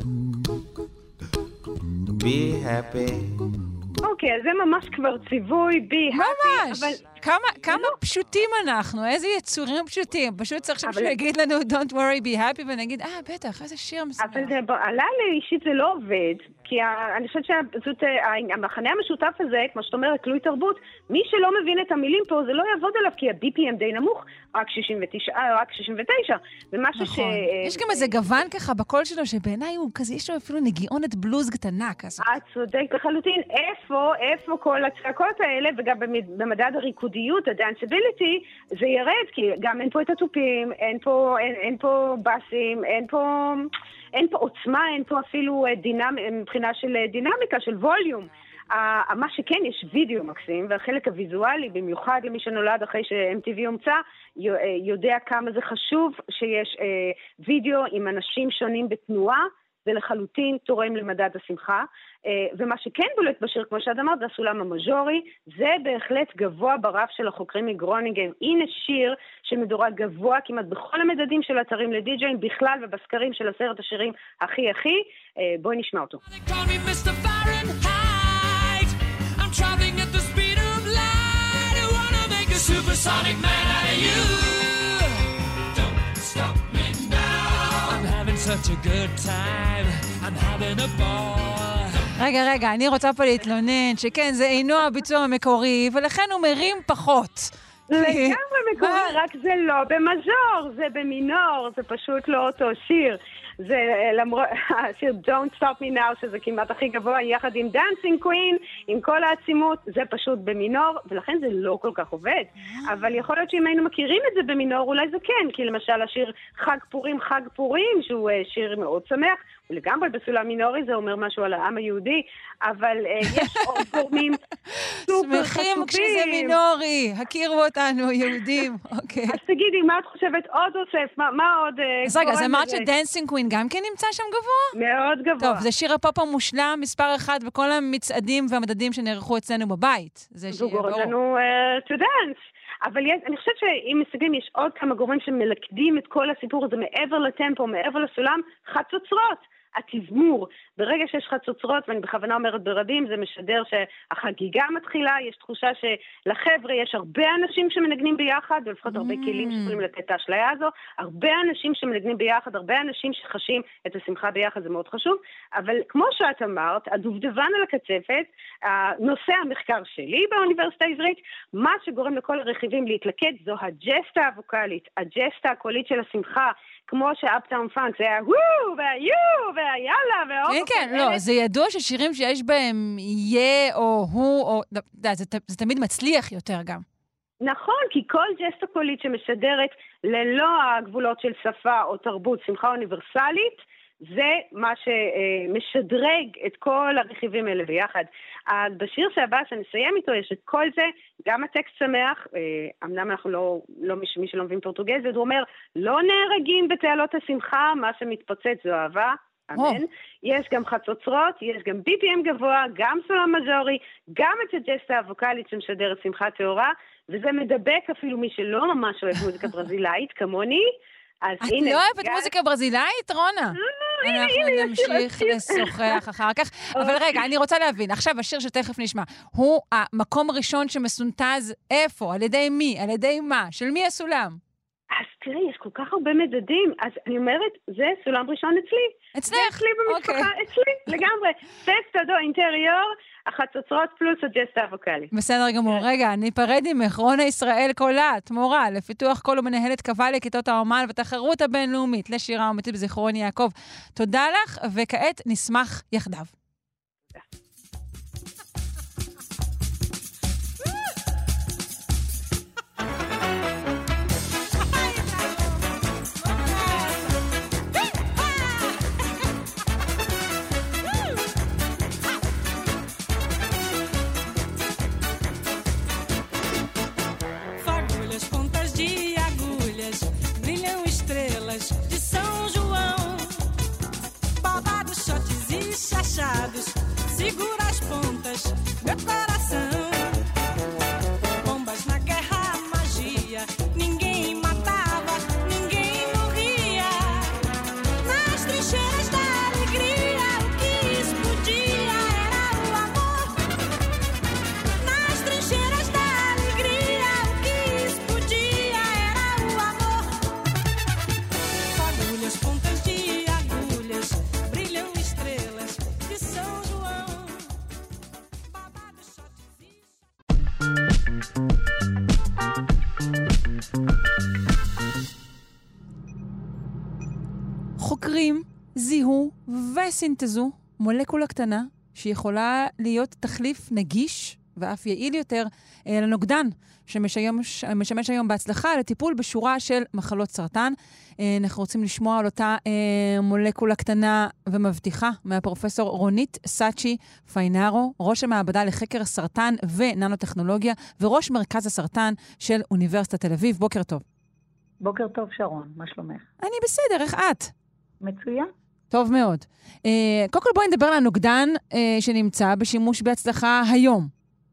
be happy. אוקיי, אז זה ממש כבר ציווי, be happy. ממש! אבל... כמה, כמה פשוטים אנחנו, איזה יצורים פשוטים. פשוט צריך שמישהו יגיד לנו, don't worry, be happy, ונגיד, אה, בטח, איזה שיר משמח. אבל זה, עלה לי אישית זה לא עובד, כי אני חושבת שפשוט המחנה המשותף הזה, כמו שאת אומרת, תלוי תרבות, מי שלא מבין את המילים פה, זה לא יעבוד עליו, כי ה-בי פי אם די נמוך, רק שישים ותשע, רק שישים ותשע. ומשהו ש... יש גם איזה גוון ככה בקול שלו, שבעיניי הוא כזה, יש לו אפילו נגיעונת בלוז קטנה כזה. את צודקת לחלוטין, איפה, איפה כל הצעקות האלה, וגם במדד הריקודיות, הדאנסיביליטי, זה ירד, כי גם אין פה את הטופים, אין פה, אין, אין פה בסים, אין פה, אין פה עוצמה, אין פה אפילו דינמ... מבחינה של דינמיקה, של ווליום. מה שכן, יש וידאו מקסים, והחלק הוויזואלי, במיוחד למי שנולד אחרי ש-אם טי וי הומצא, יודע כמה זה חשוב שיש וידאו עם אנשים שונים בתנועה, זה לחלוטין תורם למדד השמחה, ומה שכן בולט בשיר, כמו שאת אמרת, זה הסולם המז'ורי, זה בהחלט גבוה ברף של החוקרים מגרונינגן. הנה שיר שמדורג גבוה כמעט בכל המדדים של אתרים לדי-ג'יין, בכלל ובסקרים של עשרת השירים הכי הכי. בואי נשמע אותו. Supersonic man out of you. Don't stop me now. I'm having such a good time. I'm having a ball. רגע, רגע, אני רוצה פה להתלונן שכן, זה אינו הביצוע המקורי, ולכן הוא מרים פחות. לגמרי מקורי, רק זה לא במז'ור, זה במינור, זה פשוט לא אותו שיר. זה למרות, השיר Don't Stop Me Now, שזה כמעט הכי גבוה, יחד עם Dancing Queen, עם כל העצימות, זה פשוט במינור, ולכן זה לא כל כך עובד. אבל יכול להיות שאם היינו מכירים את זה במינור, אולי זה כן, כי למשל השיר חג פורים, חג פורים, שהוא שיר מאוד שמח, ולגמרי בסולם מינורי זה אומר משהו על העם היהודי, אבל יש עוד גורמים סופר חשובים. שמחים כשזה מינורי, הכירו אותנו, יהודים. אוקיי. אז תגידי, מה את חושבת עוד אוסף? מה, מה עוד... אז רגע, אז אמרת שדנסינג קווין גם כן נמצא שם גבוה? מאוד גבוה. טוב, זה שיר הפופ המושלם, מספר אחד בכל המצעדים והמדדים שנערכו אצלנו בבית. זו גורם לנו to dance. אבל יש, אני חושבת שאם מסתכלים, יש עוד כמה גורמים שמלכדים את כל הסיפור הזה מעבר לטמפו, מעבר לסולם, חצוצרות. התזמור, ברגע שיש חצוצרות, ואני בכוונה אומרת ברבים, זה משדר שהחגיגה מתחילה, יש תחושה שלחבר'ה יש הרבה אנשים שמנגנים ביחד, ולפחות הרבה כלים שיכולים לתת את האשליה הזו, הרבה אנשים שמנגנים ביחד, הרבה אנשים שחשים את השמחה ביחד, זה מאוד חשוב, אבל כמו שאת אמרת, הדובדבן על הקצפת, נושא המחקר שלי באוניברסיטה העברית, מה שגורם לכל הרכיבים להתלכד, זו הג'סטה הווקלית, הג'סטה הקולית של השמחה, כמו שאפטאון פאנק, זה היה וואו, והיו, והיאללה, והאופן. כן, כן, לא, זה ידוע ששירים שיש בהם יהיה או הוא, או, זה, זה תמיד מצליח יותר גם. נכון, כי כל ג'סטה קולית שמשדרת ללא הגבולות של שפה או תרבות, שמחה אוניברסלית, זה מה שמשדרג את כל הרכיבים האלה ביחד. בשיר שהבא שנסיים איתו יש את כל זה, גם הטקסט שמח, אמנם אנחנו לא, לא מי שלא מבין פורטוגזית, הוא אומר, לא נהרגים בתעלות השמחה, מה שמתפוצץ זו אהבה, אמן. יש גם חצוצרות, יש גם בי פי אם גבוה, גם סולם מז'ורי, גם את הג'סטה הווקלית שמשדרת שמחה טהורה, וזה מדבק אפילו מי שלא ממש אוהב מוזיקה ברזילאית, כמוני, אז את הנה, לא אוהבת בגלל- מוזיקה ברזילאית, רונה? הנה, אנחנו הנה, יש שיר, נמשיך שיר. לשוחח אחר כך. אבל רגע, אני רוצה להבין. עכשיו, השיר שתכף נשמע, הוא המקום הראשון שמסונטז איפה? על ידי מי? על ידי מה? של מי הסולם? אז תראי, יש כל כך הרבה מדדים. אז אני אומרת, זה סולם ראשון אצלי. אצלך? זה אצלי במשפחה, אצלי, לגמרי. טקסט, הדו, אינטריור, החצוצרות פלוס הג'סט הווקאלי. בסדר גמור. רגע, אני אפרד ממך. רונה ישראל קולט, מורה לפיתוח קול ומנהלת קבע לכיתות האומן בתחרות הבינלאומית לשירה אומנותית בזיכרון יעקב. תודה לך, וכעת נשמח יחדיו. Fagulhas, pontas de agulhas, brilham estrelas de São João. Babados, shotes e chachados, segura as pontas, meu coração. Bombas na guerra, magia, ninguém matava, ninguém morria. Nas trincheiras da alegria, o que explodia era o amor. Nas trincheiras da alegria, o que explodia era o amor. Fagulhas, pontas de agulhas, brilham estrelas de São João. Babados, shotes e... חוקרים זיהו וסינתזו מולקולה קטנה שיכולה להיות תחליף נגיש ואף יעיל יותר אה, לנוגדן, שמשמש משמש היום בהצלחה לטיפול בשורה של מחלות סרטן. אה, אנחנו רוצים לשמוע על אותה אה, מולקולה קטנה ומבטיחה מהפרופסור רונית סאצ'י פיינארו, ראש המעבדה לחקר סרטן וננוטכנולוגיה וראש מרכז הסרטן של אוניברסיטת תל אביב. בוקר טוב. בוקר טוב שרון, מה שלומך? אני בסדר, איך את? מצוין. טוב מאוד. אה, קודם כל בואי נדבר על הנוגדן אה, שנמצא בשימוש בהצלחה היום.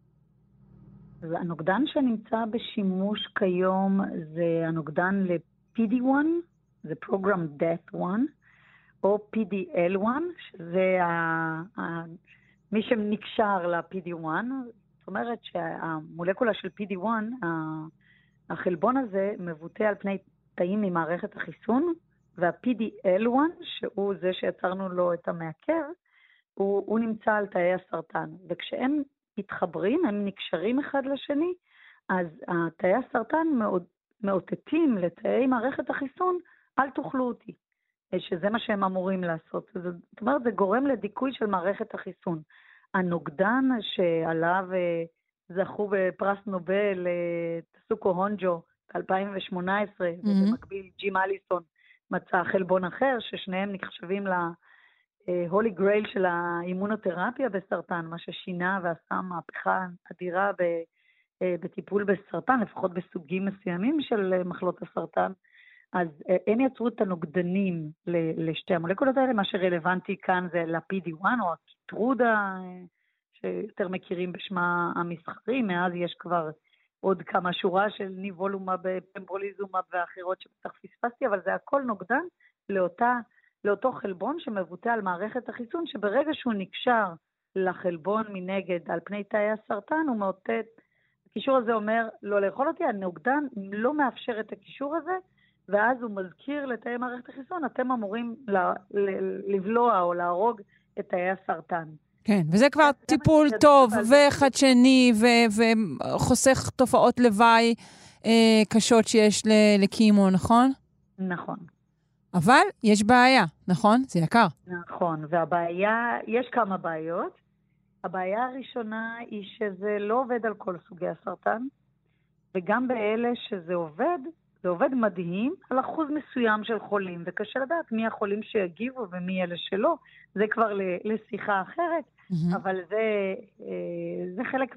אז הנוגדן שנמצא בשימוש כיום זה הנוגדן ל-פי די אחת, זה Program Death אחת, או פי די אל אחת, שזה ה- ה- מי שנקשר ל-פי די אחת. זאת אומרת שהמולקולה של פי די אחת, ה- החלבון הזה מבוטא על פני תאים ממערכת החיסון, וה-פי די אל אחת, שהוא זה שיצרנו לו את המעכב, הוא, הוא נמצא על תאי הסרטן. וכשהם מתחברים, הם נקשרים אחד לשני, אז תאי הסרטן מאוד, מאותתים לתאי מערכת החיסון, אל תאכלו אותי, שזה מה שהם אמורים לעשות. זאת אומרת, זה גורם לדיכוי של מערכת החיסון. הנוגדן שעליו זכו בפרס נובל, טסוקו הונג'ו, ב-אלפיים שמונה עשרה, mm-hmm. ובמקביל ג'ים אליסון, מצא חלבון אחר, ששניהם נחשבים להולי גרייל של האימונותרפיה בסרטן, מה ששינה ועשה מהפכה אדירה בטיפול בסרטן, לפחות בסוגים מסוימים של מחלות הסרטן. אז הם יצרו את הנוגדנים לשתי המולקולות האלה, מה שרלוונטי כאן זה ל-פי די אחת, או הקיטרודה, שיותר מכירים בשמה המסחרי, מאז יש כבר עוד כמה שורה של ניבולומב, פמברוליזומב ואחרות שבטח פספסתי, אבל זה הכל נוגדן לאותה, לאותו חלבון שמבוטא על מערכת החיסון, שברגע שהוא נקשר לחלבון מנגד על פני תאי הסרטן, הוא מאותת, הקישור הזה אומר, לא לאכול אותי, הנוגדן לא מאפשר את הקישור הזה, ואז הוא מזכיר לתאי מערכת החיסון, אתם אמורים לבלוע או להרוג את תאי הסרטן. כן, וזה כבר טיפול טוב וחדשני וחוסך תופעות לוואי קשות שיש לקימו, נכון? נכון. אבל יש בעיה, נכון? זה יקר. נכון, והבעיה, יש כמה בעיות. הבעיה הראשונה היא שזה לא עובד על כל סוגי הסרטן, וגם באלה שזה עובד, זה עובד מדהים על אחוז מסוים של חולים, וקשה לדעת מי החולים שיגיבו ומי אלה שלא. זה כבר לשיחה אחרת, mm-hmm. אבל זה, זה חלק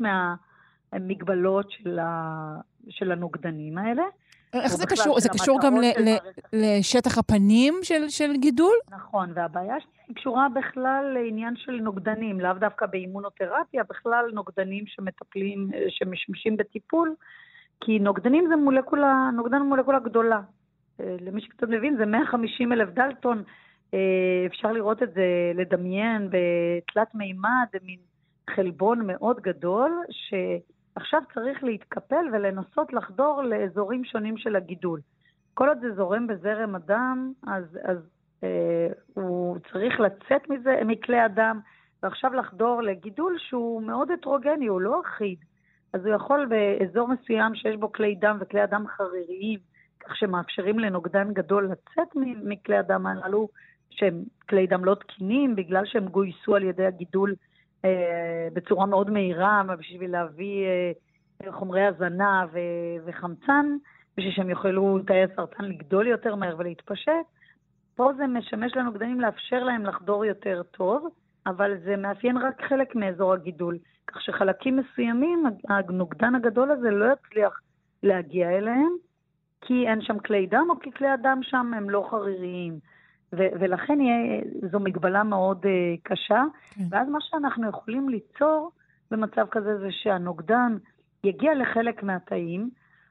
מהמגבלות של, ה, של הנוגדנים האלה. איך זה קשור? זה קשור גם ל, ל, לשטח הפנים של, של גידול? נכון, והבעיה השנייה היא קשורה בכלל לעניין של נוגדנים, לאו דווקא באימונותרפיה, בכלל נוגדנים שמטפלים, שמשמשים בטיפול, כי נוגדנים זה מולקולה, נוגדן מולקולה גדולה. למי שקצת מבין, זה מאה וחמישים אלף דלטון. אפשר לראות את זה, לדמיין בתלת מימד, מין חלבון מאוד גדול, שעכשיו צריך להתקפל ולנסות לחדור לאזורים שונים של הגידול. כל עוד זה זורם בזרם הדם, אז, אז אה, הוא צריך לצאת מזה, מכלי הדם, ועכשיו לחדור לגידול שהוא מאוד הטרוגני, הוא לא אחיד. אז הוא יכול באזור מסוים שיש בו כלי דם וכלי הדם חריריים, כך שמאפשרים לנוגדן גדול לצאת מכלי הדם הללו, שהם כלי דם לא תקינים, בגלל שהם גויסו על ידי הגידול אה, בצורה מאוד מהירה, בשביל להביא אה, חומרי הזנה ו- וחמצן, בשביל שהם יוכלו תאי הסרטן לגדול יותר מהר ולהתפשט. פה זה משמש לנוגדנים לאפשר להם לחדור יותר טוב, אבל זה מאפיין רק חלק מאזור הגידול, כך שחלקים מסוימים, הנוגדן הגדול הזה לא יצליח להגיע אליהם, כי אין שם כלי דם, או כי כלי הדם שם הם לא חריריים. ו- ולכן יהיה, זו מגבלה מאוד uh, קשה, כן. ואז מה שאנחנו יכולים ליצור במצב כזה זה שהנוגדן יגיע לחלק מהתאים,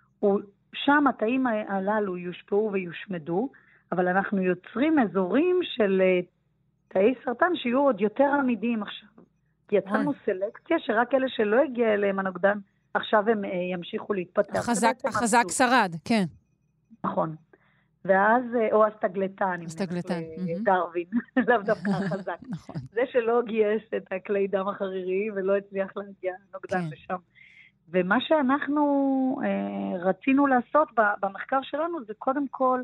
שם התאים הללו יושפעו ויושמדו, אבל אנחנו יוצרים אזורים של uh, תאי סרטן שיהיו עוד יותר עמידים עכשיו. כי יצרנו סלקציה שרק אלה שלא הגיע אליהם הנוגדן, עכשיו הם uh, ימשיכו להתפתח. החזק, החזק שרד, כן. נכון. ואז, או הסטגלטן, הסטגלטן. דרווין, לאו דווקא החזק. זה שלא גייס את הכלי דם החרירי ולא הצליח להגיע נוגדן לשם. ומה שאנחנו אה, רצינו לעשות במחקר שלנו זה קודם כל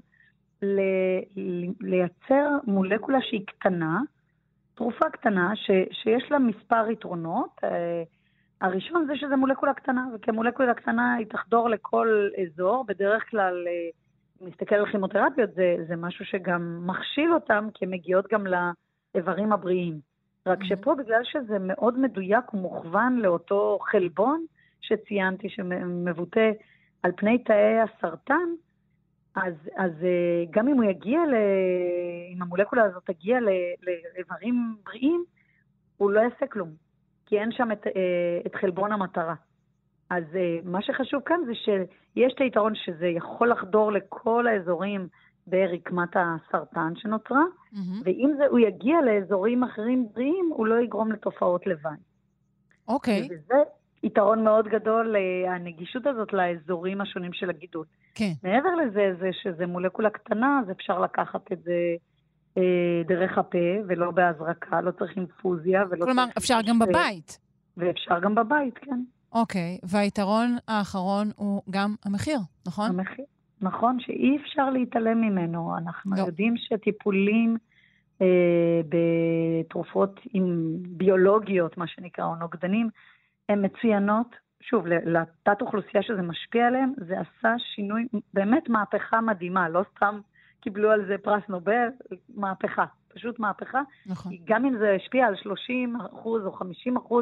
ל- לייצר מולקולה שהיא קטנה, תרופה קטנה ש- שיש לה מספר יתרונות. אה, הראשון זה שזה מולקולה קטנה, וכמולקולה קטנה היא תחדור לכל אזור, בדרך כלל אה, מסתכל על כימותרפיות, זה, זה משהו שגם מכשיל אותם, כי הם מגיעות גם לאיברים הבריאים. רק שפה, בגלל שזה מאוד מדויק ומוכוון לאותו חלבון שציינתי, שמבוטא על פני תאי הסרטן, אז, אז גם אם הוא יגיע, ל, אם המולקולה הזאת תגיע לאיברים בריאים, הוא לא יעשה כלום, כי אין שם את, את חלבון המטרה. אז מה שחשוב כאן זה שיש את היתרון שזה יכול לחדור לכל האזורים ברקמת הסרטן שנוצרה, mm-hmm. ואם זה, הוא יגיע לאזורים אחרים בריאים, הוא לא יגרום לתופעות לוואי. אוקיי. Okay. וזה יתרון מאוד גדול, הנגישות הזאת לאזורים השונים של הגידול. כן. Okay. מעבר לזה, זה שזה מולקולה קטנה, אז אפשר לקחת את זה אה, דרך הפה, ולא בהזרקה, לא צריך אינפוזיה. ולא כלומר, צריך אפשר גם בבית. ואפשר גם בבית, כן. אוקיי, okay. והיתרון האחרון הוא גם המחיר, נכון? המחיר, נכון, שאי אפשר להתעלם ממנו. אנחנו לא. יודעים שטיפולים אה, בתרופות עם ביולוגיות, מה שנקרא, או נוגדנים, הן מצוינות. שוב, לתת אוכלוסייה שזה משפיע עליהם, זה עשה שינוי, באמת מהפכה מדהימה, לא סתם קיבלו על זה פרס נובל, מהפכה, פשוט מהפכה. נכון. גם אם זה השפיע על שלושים אחוז או חמישים אחוז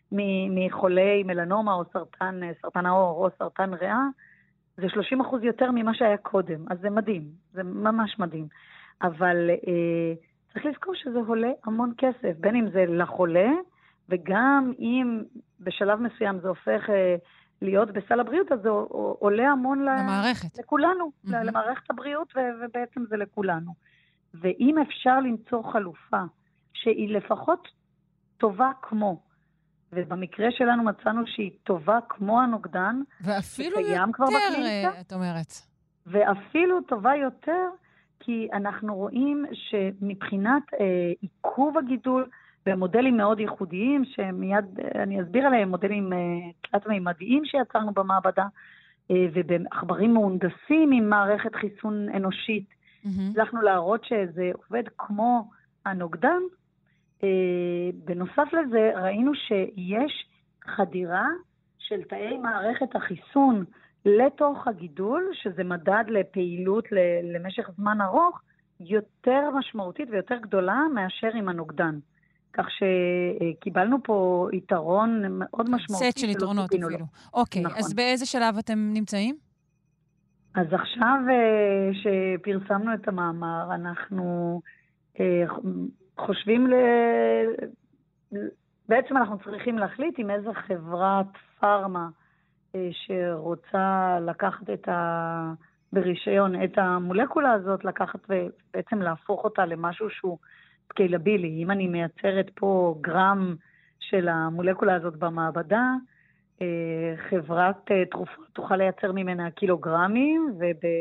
מחולי מלנומה או סרטן, סרטן העור או סרטן ריאה, זה שלושים אחוז יותר ממה שהיה קודם, אז זה מדהים, זה ממש מדהים. אבל אה, צריך לזכור שזה עולה המון כסף, בין אם זה לחולה, וגם אם בשלב מסוים זה הופך אה, להיות בסל הבריאות, אז זה עולה המון למערכת. לכולנו, Mm-hmm. למערכת הבריאות, ו- ובעצם זה לכולנו. ואם אפשר למצוא חלופה שהיא לפחות טובה כמו, ובמקרה שלנו מצאנו שהיא טובה כמו הנוגדן, ואפילו יותר, את אומרת. ואפילו טובה יותר, כי אנחנו רואים שמבחינת אה, עיכוב הגידול, במודלים מאוד ייחודיים, שמיד אני אסביר עליהם, מודלים אה, תלת-מימדיים שיצרנו במעבדה, אה, ובעכברים מהונדסים עם מערכת חיסון אנושית, הצלחנו mm-hmm. להראות שזה עובד כמו הנוגדן. אה, בנוסף לזה ראינו שיש חדירה של תאי מערכת החיסון לתוך הגידול, שזה מדד לפעילות למשך זמן ארוך, יותר משמעותית ויותר גדולה מאשר עם הנוגדן. כך שקיבלנו פה יתרון מאוד משמעותי. סט של יתרונות אפילו. אוקיי, נכון. אז באיזה שלב אתם נמצאים? אז עכשיו שפרסמנו את המאמר, אנחנו חושבים ל... בעצם אנחנו צריכים להחליט עם איזה חברת פארמה שרוצה לקחת את ברישיון את המולקולה הזאת, לקחת ובעצם להפוך אותה למשהו שהוא סקיילבילי. אם אני מייצרת פה גרם של המולקולה הזאת במעבדה, חברת תרופות תוכל לייצר ממנה קילוגרמים,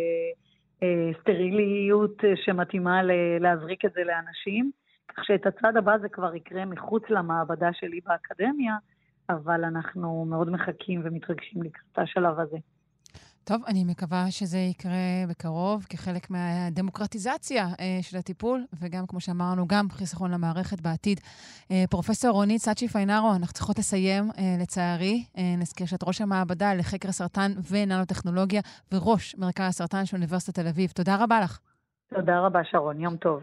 ובסטריליות שמתאימה להזריק את זה לאנשים, כך שאת הצד הבא זה כבר יקרה מחוץ למעבדה שלי באקדמיה, אבל אנחנו מאוד מחכים ומתרגשים לקראת השלב הזה. טוב, אני מקווה שזה יקרה בקרוב, כחלק מהדמוקרטיזציה אה, של הטיפול, וגם, כמו שאמרנו, גם חיסכון למערכת בעתיד. אה, פרופסור רונית סאצ'י פיינרו, אנחנו צריכות לסיים, אה, לצערי. אה, נזכיר שאת ראש המעבדה לחקר הסרטן וננוטכנולוגיה, וראש מרכז הסרטן של אוניברסיטת תל אביב. תודה רבה לך. תודה רבה, שרון. יום טוב.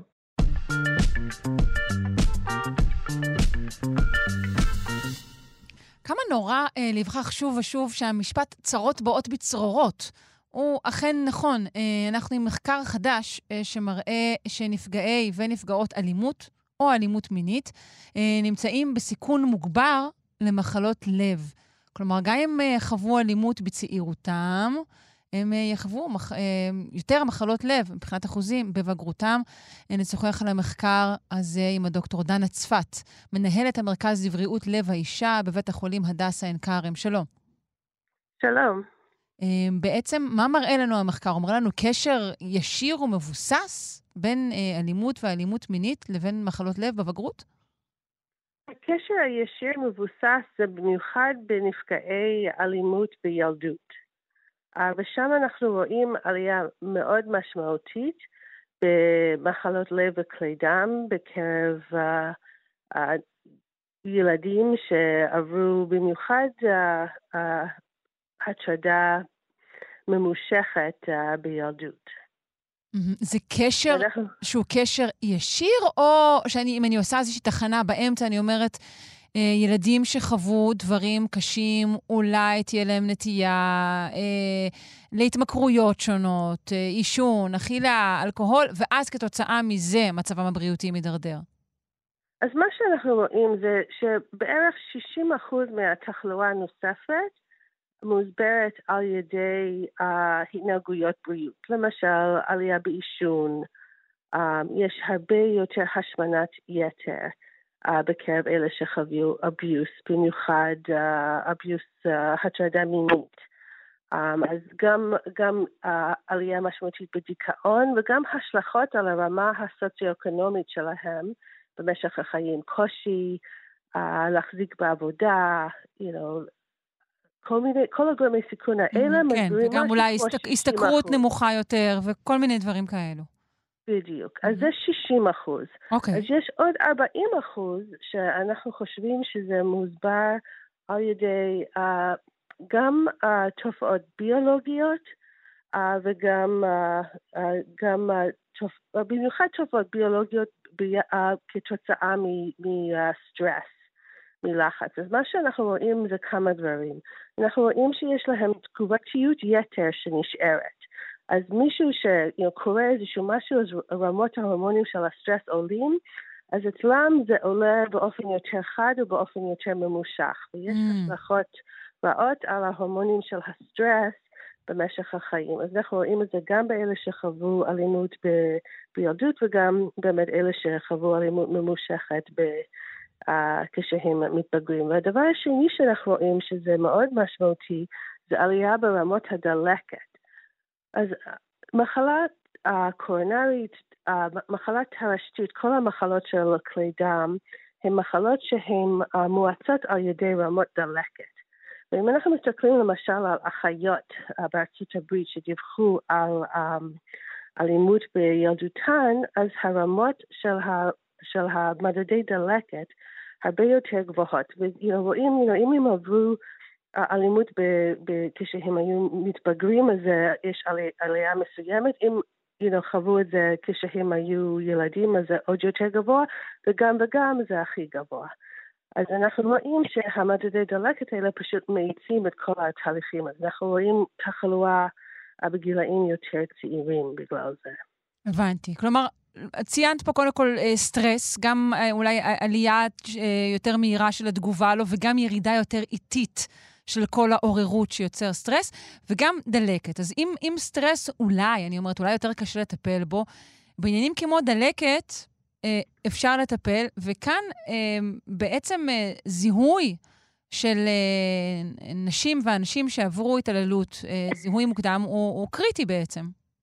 כמה נורא אה, לבחך שוב ושוב שהמשפט צרות באות בצרורות. הוא אכן נכון. אה, אנחנו עם מחקר חדש אה, שמראה שנפגעי ונפגעות אלימות או אלימות מינית אה, נמצאים בסיכון מוגבר למחלות לב. כלומר, גם אם אה, חוו אלימות בצעירותם, הם יחוו מח... יותר מחלות לב, מבחינת אחוזים, בבגרותם. נשוחח על המחקר הזה עם הדוקטור דנה צפת, מנהלת המרכז לבריאות לב האישה בבית החולים הדסה עין כרם. שלום. שלום. בעצם, מה מראה לנו המחקר? אומר לנו קשר ישיר ומבוסס בין אלימות ואלימות מינית לבין מחלות לב בבגרות? הקשר הישיר מבוסס זה במיוחד בנפגעי אלימות בילדות. ושם אנחנו רואים עלייה מאוד משמעותית במחלות לב וכלי דם בקרב uh, uh, ילדים שעברו במיוחד uh, uh, הטרדה ממושכת uh, בילדות. זה קשר אנחנו... שהוא קשר ישיר, או שאם אני עושה איזושהי תחנה באמצע, אני אומרת, ילדים שחוו דברים קשים, אולי תהיה להם נטייה אה, להתמכרויות שונות, אה, עישון, אכילה, אלכוהול, ואז כתוצאה מזה מצבם הבריאותי מדרדר. אז מה שאנחנו רואים זה שבערך שישים אחוז מהתחלואה הנוספת מוסברת על ידי uh, התנהגויות בריאות. למשל, עלייה בעישון, um, יש הרבה יותר השמנת יתר. Uh, בקרב אלה שחוו אביוס, במיוחד אביוס uh, uh, הטרדה מינית. Um, אז גם, גם uh, עלייה משמעותית בדיכאון, וגם השלכות על הרמה הסוציו-אקונומית שלהם במשך החיים. קושי uh, להחזיק בעבודה, you know, כל מיני, כל הגורמי סיכון האלה. כן, וגם אולי הסתכרות נמוכה יותר, וכל מיני דברים כאלו. בדיוק. אז זה שישים אחוז. אוקיי. אז יש עוד ארבעים אחוז שאנחנו חושבים שזה מוסבר על ידי uh, גם uh, תופעות ביולוגיות uh, וגם uh, uh, גם, uh, תופ... uh, במיוחד תופעות ביולוגיות ב... uh, כתוצאה מסטרס, מלחץ. אז מה שאנחנו רואים זה כמה דברים. אנחנו רואים שיש להם תגובתיות יתר שנשארת. אז מישהו שקורא איזשהו משהו, אז רמות ההורמונים של הסטרס עולים, אז אצלם זה עולה באופן יותר חד ובאופן יותר ממושך. ויש השלכות רעות על ההורמונים של הסטרס במשך החיים. אז אנחנו רואים את זה גם באלה שחוו אלימות ב- בילדות, וגם באמת אלה שחוו אלימות ממושכת ב- uh, כשהם מתבגרים. והדבר השני שאנחנו רואים שזה מאוד משמעותי, זה עלייה ברמות הדלקת. אז מחלת הקורונרית, מחלת הרשתית, כל המחלות של כלי דם, הן מחלות שהן מואצות על ידי רמות דלקת. ואם אנחנו מסתכלים למשל על אחיות בארצות הברית שדיווחו על אלימות בילדותן, אז הרמות של, ה, של המדדי דלקת הרבה יותר גבוהות. ורואים, אם הם עברו אלימות ב- ב- כשהם היו מתבגרים, אז יש עלי, עלייה מסוימת. אם you know, חוו את זה כשהם היו ילדים, אז זה עוד יותר גבוה, וגם וגם זה הכי גבוה. אז אנחנו רואים שהמדדי דלקת האלה פשוט מאיצים את כל התהליכים. אז אנחנו רואים תחלואה בגילאים יותר צעירים בגלל זה. הבנתי. כלומר, ציינת פה קודם כל סטרס, גם אולי עלייה יותר מהירה של התגובה לו, וגם ירידה יותר איטית של כל העוררות שיוצר סטרס, וגם דלקת. אז אם, אם סטרס אולי, אני אומרת, אולי יותר קשה לטפל בו, בעניינים כמו דלקת אפשר לטפל, וכאן בעצם זיהוי של נשים ואנשים שעברו התעללות, זיהוי מוקדם, הוא, הוא קריטי בעצם.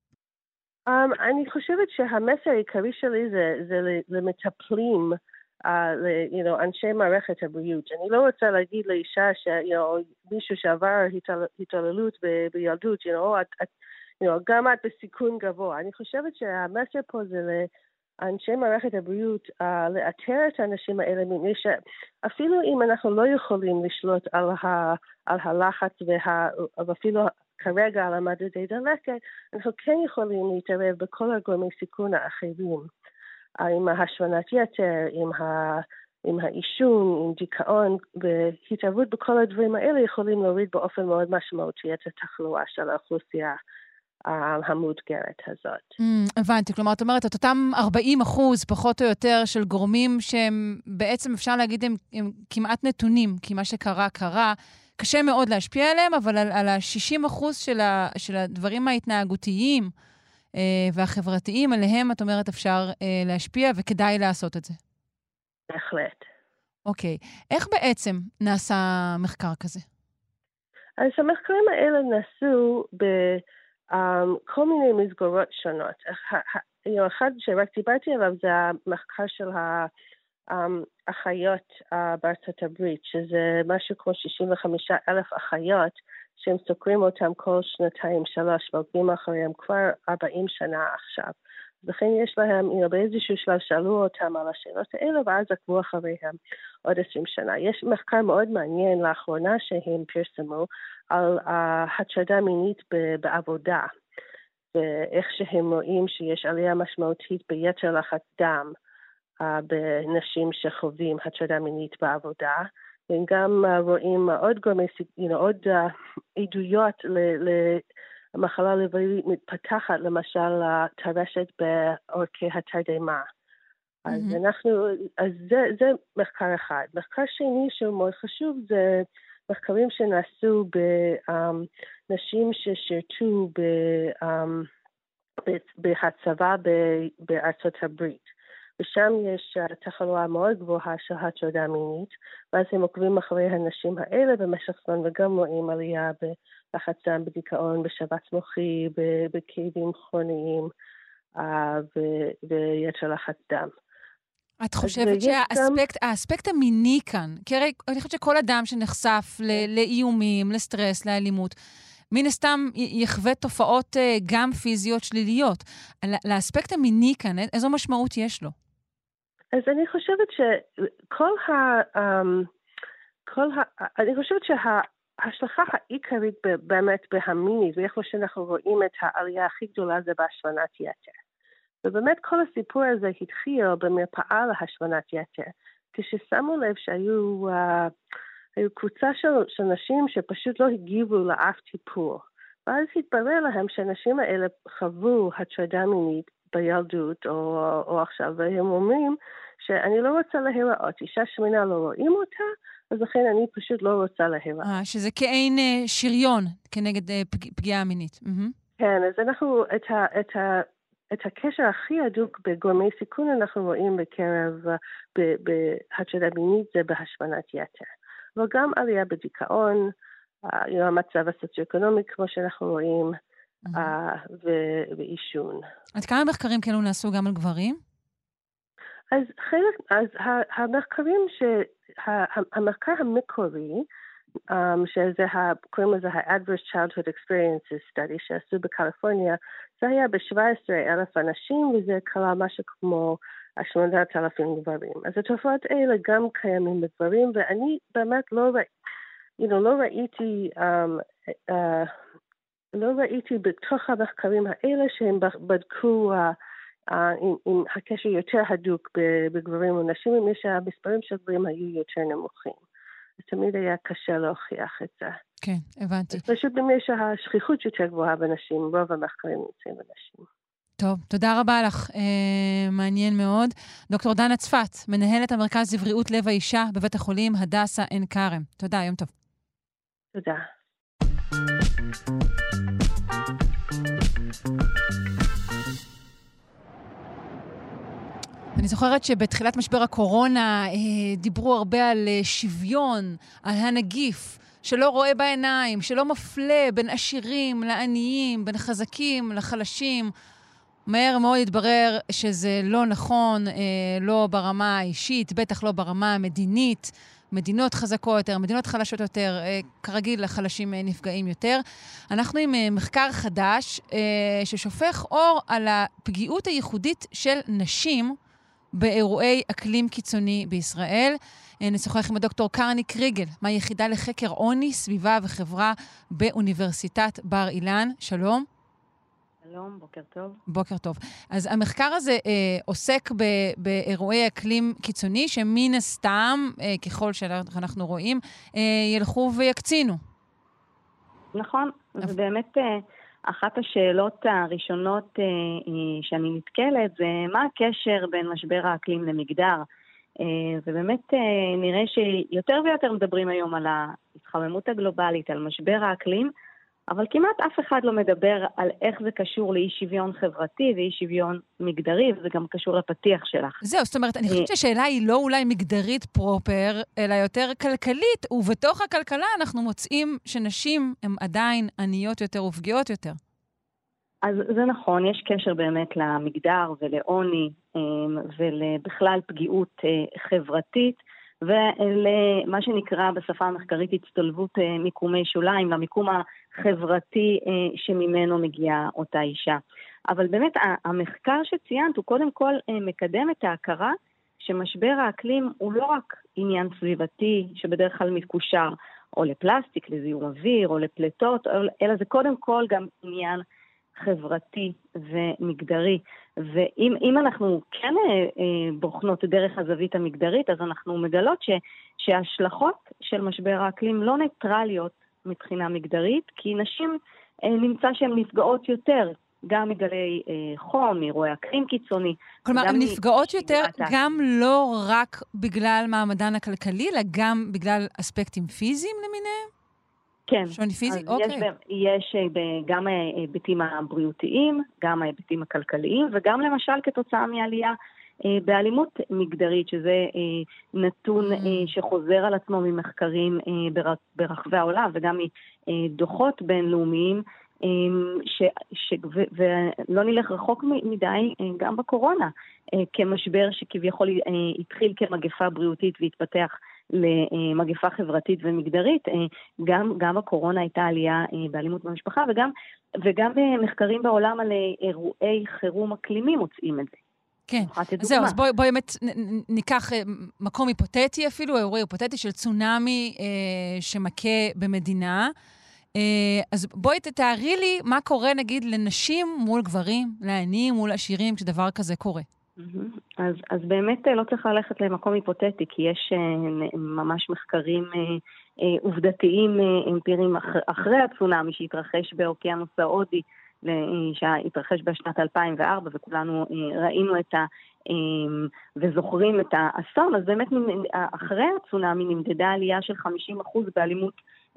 Um, אני חושבת שהמסר העיקרי שלי זה, זה למטפלים, uh, ל, you know, אנשי מערכת הבריאות. אני לא רוצה להגיד לאישה ש, you know, מישהו שעבר התעל, התעללות ב, בילדות, you know, את, את, you know, גם את בסיכון גבוה. אני חושבת שהמסר פה זה לאנשי מערכת הבריאות uh, לאתר את האנשים האלה, מפני שאפילו אם אנחנו לא יכולים לשלוט על, ה, על הלחץ וה, ואפילו כרגע על המדדי דלקת, אנחנו כן יכולים להתערב בכל הגורמי סיכון האחרים, עם השמנת יתר, עם, ה, עם העישון, עם דיכאון, והתערבות בכל הדברים האלה יכולים להוריד באופן מאוד משמעותי את התחלואה של האוכלוסייה המאותגרת הזאת. Mm, הבנתי, כלומר, את אומרת, את אותם ארבעים אחוז פחות או יותר של גורמים שהם בעצם אפשר להגיד הם, הם כמעט נתונים, כי מה שקרה קרה, קשה מאוד להשפיע עליהם, אבל על, על ה-שישים אחוז של, ה, של הדברים ההתנהגותיים אה, והחברתיים, עליהם, את אומרת, אפשר אה, להשפיע, וכדאי לעשות את זה. בהחלט. אוקיי. איך בעצם נעשה מחקר כזה? אז המחקרים האלה נעשו בכל מיני מסגרות שונות. אחד שרק דיברתי עליו זה המחקר של ה... Um, אחיות uh, בארצות הברית, שזה משהו כמו שישים וחמישה אלף אחיות, שהם סוקרים אותם כל שנתיים שלוש, ועוקבים אחריהם כבר ארבעים שנה עכשיו. לכן יש להם, you know, באיזשהו שלב שאלו אותם על השאלות האלה, ואז עקבו אחריהם עוד עשרים שנה. יש מחקר מאוד מעניין לאחרונה שהם פרסמו על uh, הטרדה מינית בעבודה, ואיך שהם רואים שיש עלייה משמעותית ביתר לחץ דם, בנשים שחווים הטרדה מינית בעבודה, וגם רואים עוד גורמי, you know, עוד עדויות למחלה לבבית מתפתחת, למשל טרשת בעורקי התרדמה. אז אנחנו, אז זה, זה מחקר אחד. מחקר שני שהוא מאוד חשוב זה מחקרים שנעשו בנשים ששירתו בהצבא בארצות הברית. ושם יש תחלואה מאוד גבוהה של הטרדה מינית, ואז הם עוקבים אחרי הנשים האלה במשך זמן, וגם רואים עלייה בלחץ דם, בדיכאון, בשבץ מוחי, בכאבים כרוניים ויתר לחץ דם. את חושבת שהאספקט המיני כאן, כי הרי אני חושבת שכל אדם שנחשף לאיומים, לסטרס, לאלימות, מן הסתם יחווה תופעות גם פיזיות שליליות. לאספקט המיני כאן, איזו משמעות יש לו? אז אני חושבת שכל ה... כל ה... אני חושבת שההשלכה העיקרית באמת בהמיני, ואיך שאנחנו רואים את העלייה הכי גדולה זה בהשמנת יתר. ובאמת כל הסיפור הזה התחיל במרפאה להשמנת יתר, כששמו לב שהיו... היו קבוצה של, של נשים שפשוט לא הגיבו לאף טיפול. ואז התברר להם שהנשים האלה חוו הטרדה מינית בילדות או, או עכשיו, והם אומרים שאני לא רוצה להיראות, אישה שמינה לא רואים אותה, אז לכן אני פשוט לא רוצה להיראות. אה, שזה כאין אה, שריון כנגד אה, פג, פגיעה מינית. Mm-hmm. כן, אז אנחנו את, ה, את, ה, את הקשר הכי הדוק בגורמי סיכון אנחנו רואים בקרב, בהטרדה מינית זה בהשמנת יתר. אבל גם עלייה בדיכאון, המצב הסוציו-אקונומי, כמו שאנחנו רואים, ועישון. עד כמה מחקרים כאלו נעשו גם על גברים? אז חלק, אז המחקרים, המחקר המקורי, שזה, קוראים לזה ה-Adverse Childhood Experiences Study, שעשו בקליפורניה, זה היה ב-שבעה עשר אלף אנשים, וזה כלל משהו כמו שמונת אלפים גברים. אז התופעות האלה גם קיימים בגברים, ואני באמת לא, ראי, you know, לא ראיתי, um, uh, לא ראיתי בתוך המחקרים האלה שהם בדקו uh, uh, עם, עם הקשר יותר הדוק בגברים ונשים, אם שהמספרים של גברים היו יותר נמוכים. אז תמיד היה קשה להוכיח את זה. כן, הבנתי. אז פשוט במי שהשכיחות יותר גבוהה בנשים, רוב המחקרים נמצאים בנשים. טוב, תודה רבה לך, אה, מעניין מאוד. דוקטור דנה צפת, מנהלת המרכז לבריאות לב האישה בבית החולים הדסה עין כרם. תודה, יום טוב. תודה. אני זוכרת שבתחילת משבר הקורונה דיברו הרבה על שוויון, על הנגיף, שלא רואה בעיניים, שלא מפלה בין עשירים לעניים, בין חזקים לחלשים. מהר מאוד התברר שזה לא נכון, לא ברמה האישית, בטח לא ברמה המדינית. מדינות חזקות יותר, מדינות חלשות יותר, כרגיל החלשים נפגעים יותר. אנחנו עם מחקר חדש ששופך אור על הפגיעות הייחודית של נשים באירועי אקלים קיצוני בישראל. נשוחח עם הדוקטור קרני קריגל, מהיחידה לחקר עוני, סביבה וחברה באוניברסיטת בר אילן. שלום. שלום, בוקר טוב. בוקר טוב. אז המחקר הזה אה, עוסק ב, באירועי אקלים קיצוני, שמן הסתם, אה, ככל שאנחנו רואים, אה, ילכו ויקצינו. נכון. אז באמת אה, אחת השאלות הראשונות אה, אה, שאני נתקלת, זה מה הקשר בין משבר האקלים למגדר. אה, ובאמת אה, נראה שיותר ויותר מדברים היום על ההתחממות הגלובלית, על משבר האקלים, אבל כמעט אף אחד לא מדבר על איך זה קשור לאי שוויון חברתי ואי שוויון מגדרי, וזה גם קשור לפתיח שלך. זהו, זאת אומרת, אני חושבת שהשאלה היא לא אולי מגדרית פרופר, אלא יותר כלכלית, ובתוך הכלכלה אנחנו מוצאים שנשים הן עדיין עניות יותר ופגיעות יותר. אז זה נכון, יש קשר באמת למגדר ולעוני, ולבכלל פגיעות חברתית, ולמה שנקרא בשפה המחקרית הצטלבות מיקומי שוליים, למיקום החברתי שממנו מגיעה אותה אישה. אבל באמת המחקר שציינת הוא קודם כל מקדם את ההכרה שמשבר האקלים הוא לא רק עניין סביבתי שבדרך כלל מקושר או לפלסטיק, לזיהום אוויר או לפלטות, אלא זה קודם כל גם עניין חברתי ומגדרי. ואם אם אנחנו כן אה, בוחנות דרך הזווית המגדרית, אז אנחנו מגלות ש, שההשלכות של משבר האקלים לא ניטרליות מבחינה מגדרית, כי נשים אה, נמצא שהן נפגעות יותר, גם מגלי אה, חום, מאירועי אקלים קיצוני. כלומר, הן נפגעות יותר גם לא רק בגלל מעמדן הכלכלי, אלא גם בגלל אספקטים פיזיים למיניהם? כן, שוני פיזי? אוקיי. יש, יש גם ההיבטים הבריאותיים, גם ההיבטים הכלכליים, וגם למשל כתוצאה מעלייה באלימות מגדרית, שזה נתון שחוזר על עצמו ממחקרים ברחבי העולם, וגם מדוחות בינלאומיים, ש, ש, ו, ולא נלך רחוק מדי, גם בקורונה, כמשבר שכביכול התחיל כמגפה בריאותית והתפתח למגפה חברתית ומגדרית. גם, גם הקורונה הייתה עלייה באלימות במשפחה, וגם, וגם מחקרים בעולם על אירועי חירום אקלימי מוצאים את זה. כן, זהו, אז בואי בוא באמת ניקח מקום היפותטי אפילו, אירועי היפותטי של צונאמי אה, שמכה במדינה. אה, אז בואי תתארי לי מה קורה נגיד לנשים מול גברים, לעניים מול עשירים, כשדבר כזה קורה. אז, אז באמת לא צריך ללכת למקום היפותטי, כי יש ממש מחקרים עובדתיים אמפיריים אחרי הצונאמי שהתרחש באוקיינוס ההודי, שהתרחש בשנת אלפיים וארבע, וכולנו ראינו את ה... וזוכרים את האסון. אז באמת אחרי הצונאמי נמדדה עלייה של חמישים אחוז באלימות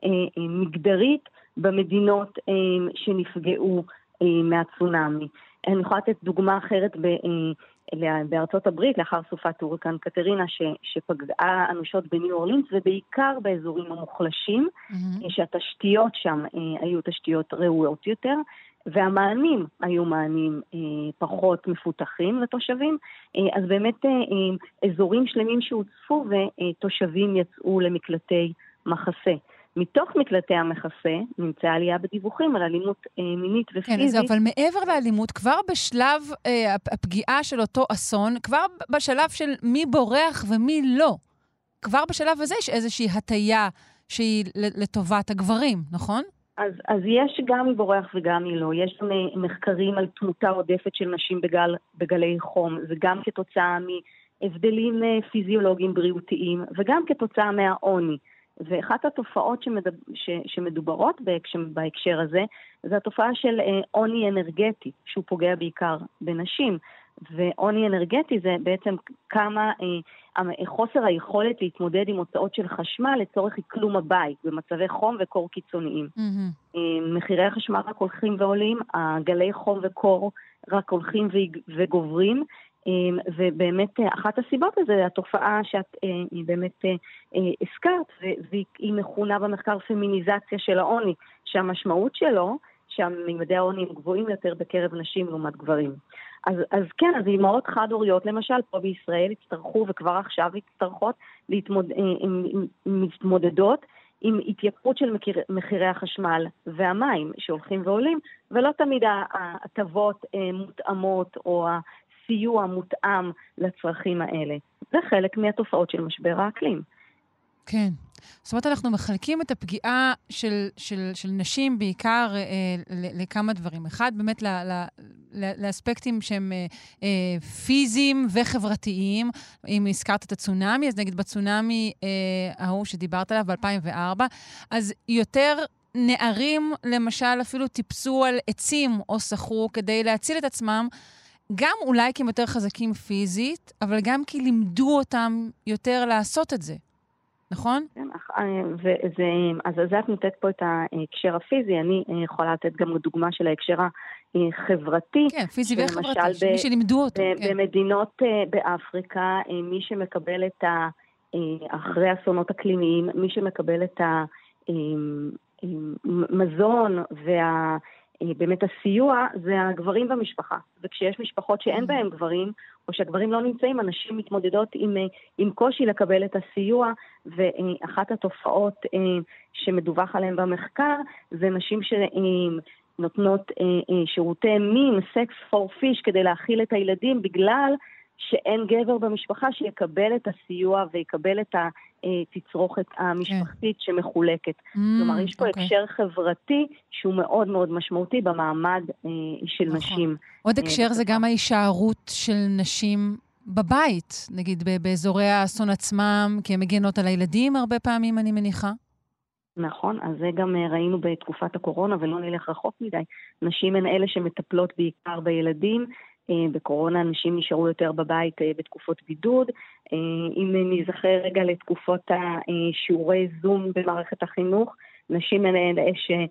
מגדרית במדינות שנפגעו מהצונאמי. אני יכולה לתת דוגמה אחרת ב... בארצות הברית, לאחר סופת הוריקן קטרינה, ש, שפגעה אנושות בניו אורלינס, ובעיקר באזורים המוחלשים, mm-hmm. שהתשתיות שם אה, היו תשתיות ראויות יותר, והמענים היו מענים אה, פחות מפותחים לתושבים, אה, אז באמת אה, אה, אזורים שלמים שהוצפו, ותושבים יצאו למקלטי מחסה. מתוך מקלטי המחסה נמצאה עלייה בדיווחים על אלימות אה, מינית ופיזית. כן, אז אבל מעבר לאלימות, כבר בשלב אה, הפגיעה של אותו אסון, כבר בשלב של מי בורח ומי לא, כבר בשלב הזה יש איזושהי הטיה שהיא לטובת הגברים, נכון? אז, אז יש גם מי בורח וגם מי לא. יש מחקרים על תמותה עודפת של נשים בגל, בגלי חום, זה גם כתוצאה מהבדלים פיזיולוגיים בריאותיים, וגם כתוצאה מהעוני. ואחת התופעות שמדוב... ש... שמדוברות בהקשר... בהקשר הזה, זה התופעה של עוני אנרגטי, שהוא פוגע בעיקר בנשים. ועוני אנרגטי זה בעצם כמה אה, חוסר היכולת להתמודד עם הוצאות של חשמל לצורך אקלום הבית, במצבי חום וקור קיצוניים. Mm-hmm. אה, מחירי החשמל רק הולכים ועולים, הגלי חום וקור רק הולכים וגוברים, ובאמת אחת הסיבות לזה, התופעה שאת באמת הזכרת, והיא מכונה במחקר פמיניזציה של העוני, שהמשמעות שלו, שהממדי העוני הם גבוהים יותר בקרב נשים לעומת גברים. אז, אז כן, אז אימהות חד-הוריות, למשל, פה בישראל הצטרכו, וכבר עכשיו הצטרכות, להתמוד, מתמודדות עם התייקרות של מחיר, מחירי החשמל והמים שהולכים ועולים, ולא תמיד ההטבות מותאמות או סיוע מותאם לצרכים האלה. זה חלק מהתופעות של משבר האקלים. כן. זאת אומרת, אנחנו מחלקים את הפגיעה של, של, של נשים בעיקר אה, לכמה דברים. אחד, באמת ל, ל, ל, לאספקטים שהם אה, אה, פיזיים וחברתיים. אם הזכרת את הצונמי, אז נגיד בצונמי אה, ההוא שדיברת עליו ב-אלפיים וארבע, אז יותר נערים, למשל, אפילו טיפסו על עצים או שחו כדי להציל את עצמם, גם אולי כי הם יותר חזקים פיזית, אבל גם כי לימדו אותם יותר לעשות את זה. נכון? כן, וזה, אז זה את נותנת פה את ההקשר הפיזי, אני יכולה לתת גם דוגמה של ההקשר החברתי. כן, פיזי וחברתי, שמי שלימדו אותו. במדינות באפריקה, מי שמקבל את ה... אחרי אסונות אקלימיים, מי שמקבל את המזון וה... באמת הסיוע זה הגברים במשפחה, וכשיש משפחות שאין בהם גברים, או שהגברים לא נמצאים, אנשים מתמודדות עם, עם קושי לקבל את הסיוע, ואחת התופעות שמדווח עליהן במחקר, זה נשים שנותנות שירותי מין, סקס פור פיש, כדי להאכיל את הילדים, בגלל שאין גבר במשפחה שיקבל את הסיוע ויקבל את התצרוכת המשפחתית שמחולקת. כלומר, יש פה הקשר חברתי שהוא מאוד מאוד משמעותי במעמד של נשים. עוד הקשר זה גם ההישארות של נשים בבית, נגיד באזורי האסון עצמם, כי הן מגנות על הילדים הרבה פעמים, אני מניחה. נכון, אז זה גם ראינו בתקופת הקורונה, ולא נלך רחוק מדי. נשים הן אלה שמטפלות בעיקר בילדים, בקורונה אנשים נשארו יותר בבית בתקופות בידוד. אם נזכר רגע לתקופות השיעורי זום במערכת החינוך, נשים הן אלה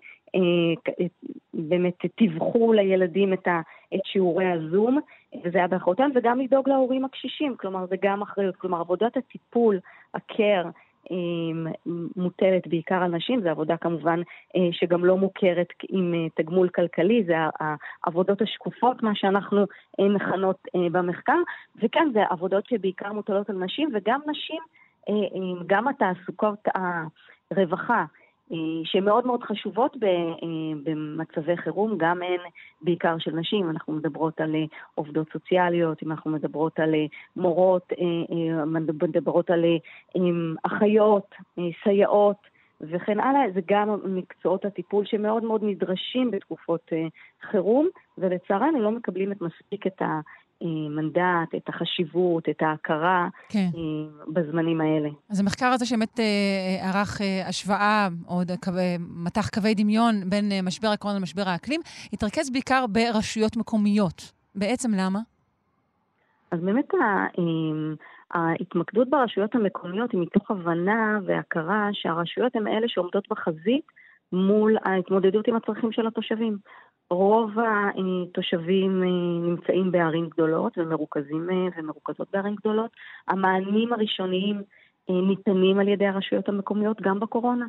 שבאמת תיווכו לילדים את שיעורי הזום, וזה היה באחרותם, וגם לדאוג להורים הקשישים, כלומר זה גם אחריות, כלומר עבודת הטיפול, הקר, מוטלת בעיקר על נשים, זו עבודה כמובן שגם לא מוכרת עם תגמול כלכלי, זה העבודות השקופות, מה שאנחנו מכנות במחקר, וכן, זה עבודות שבעיקר מוטלות על נשים, וגם נשים, גם התעסוקות הרווחה, שמאוד מאוד חשובות במצבי חירום, גם הן בעיקר של נשים. אנחנו מדברות על עובדות סוציאליות, אם אנחנו מדברות על מורות, מדברות על אחיות, סייעות וכן הלאה. זה גם מקצועות הטיפול שמאוד מאוד נדרשים בתקופות חירום, ולצערנו לא מקבלים את מספיק את ה... מנדט, את החשיבות, את ההכרה כן. בזמנים האלה. אז המחקר הזה שבאמת ערך השוואה, או מתח קווי דמיון בין משבר הקורונה למשבר האקלים, התרכז בעיקר ברשויות מקומיות. בעצם למה? אז באמת ההתמקדות ברשויות המקומיות היא מתוך הבנה והכרה שהרשויות הן אלה שעומדות בחזית מול ההתמודדות עם הצרכים של התושבים. רוב התושבים נמצאים בערים גדולות ומרוכזים ומרוכזות בערים גדולות. המענים הראשוניים ניתנים על ידי הרשויות המקומיות גם בקורונה.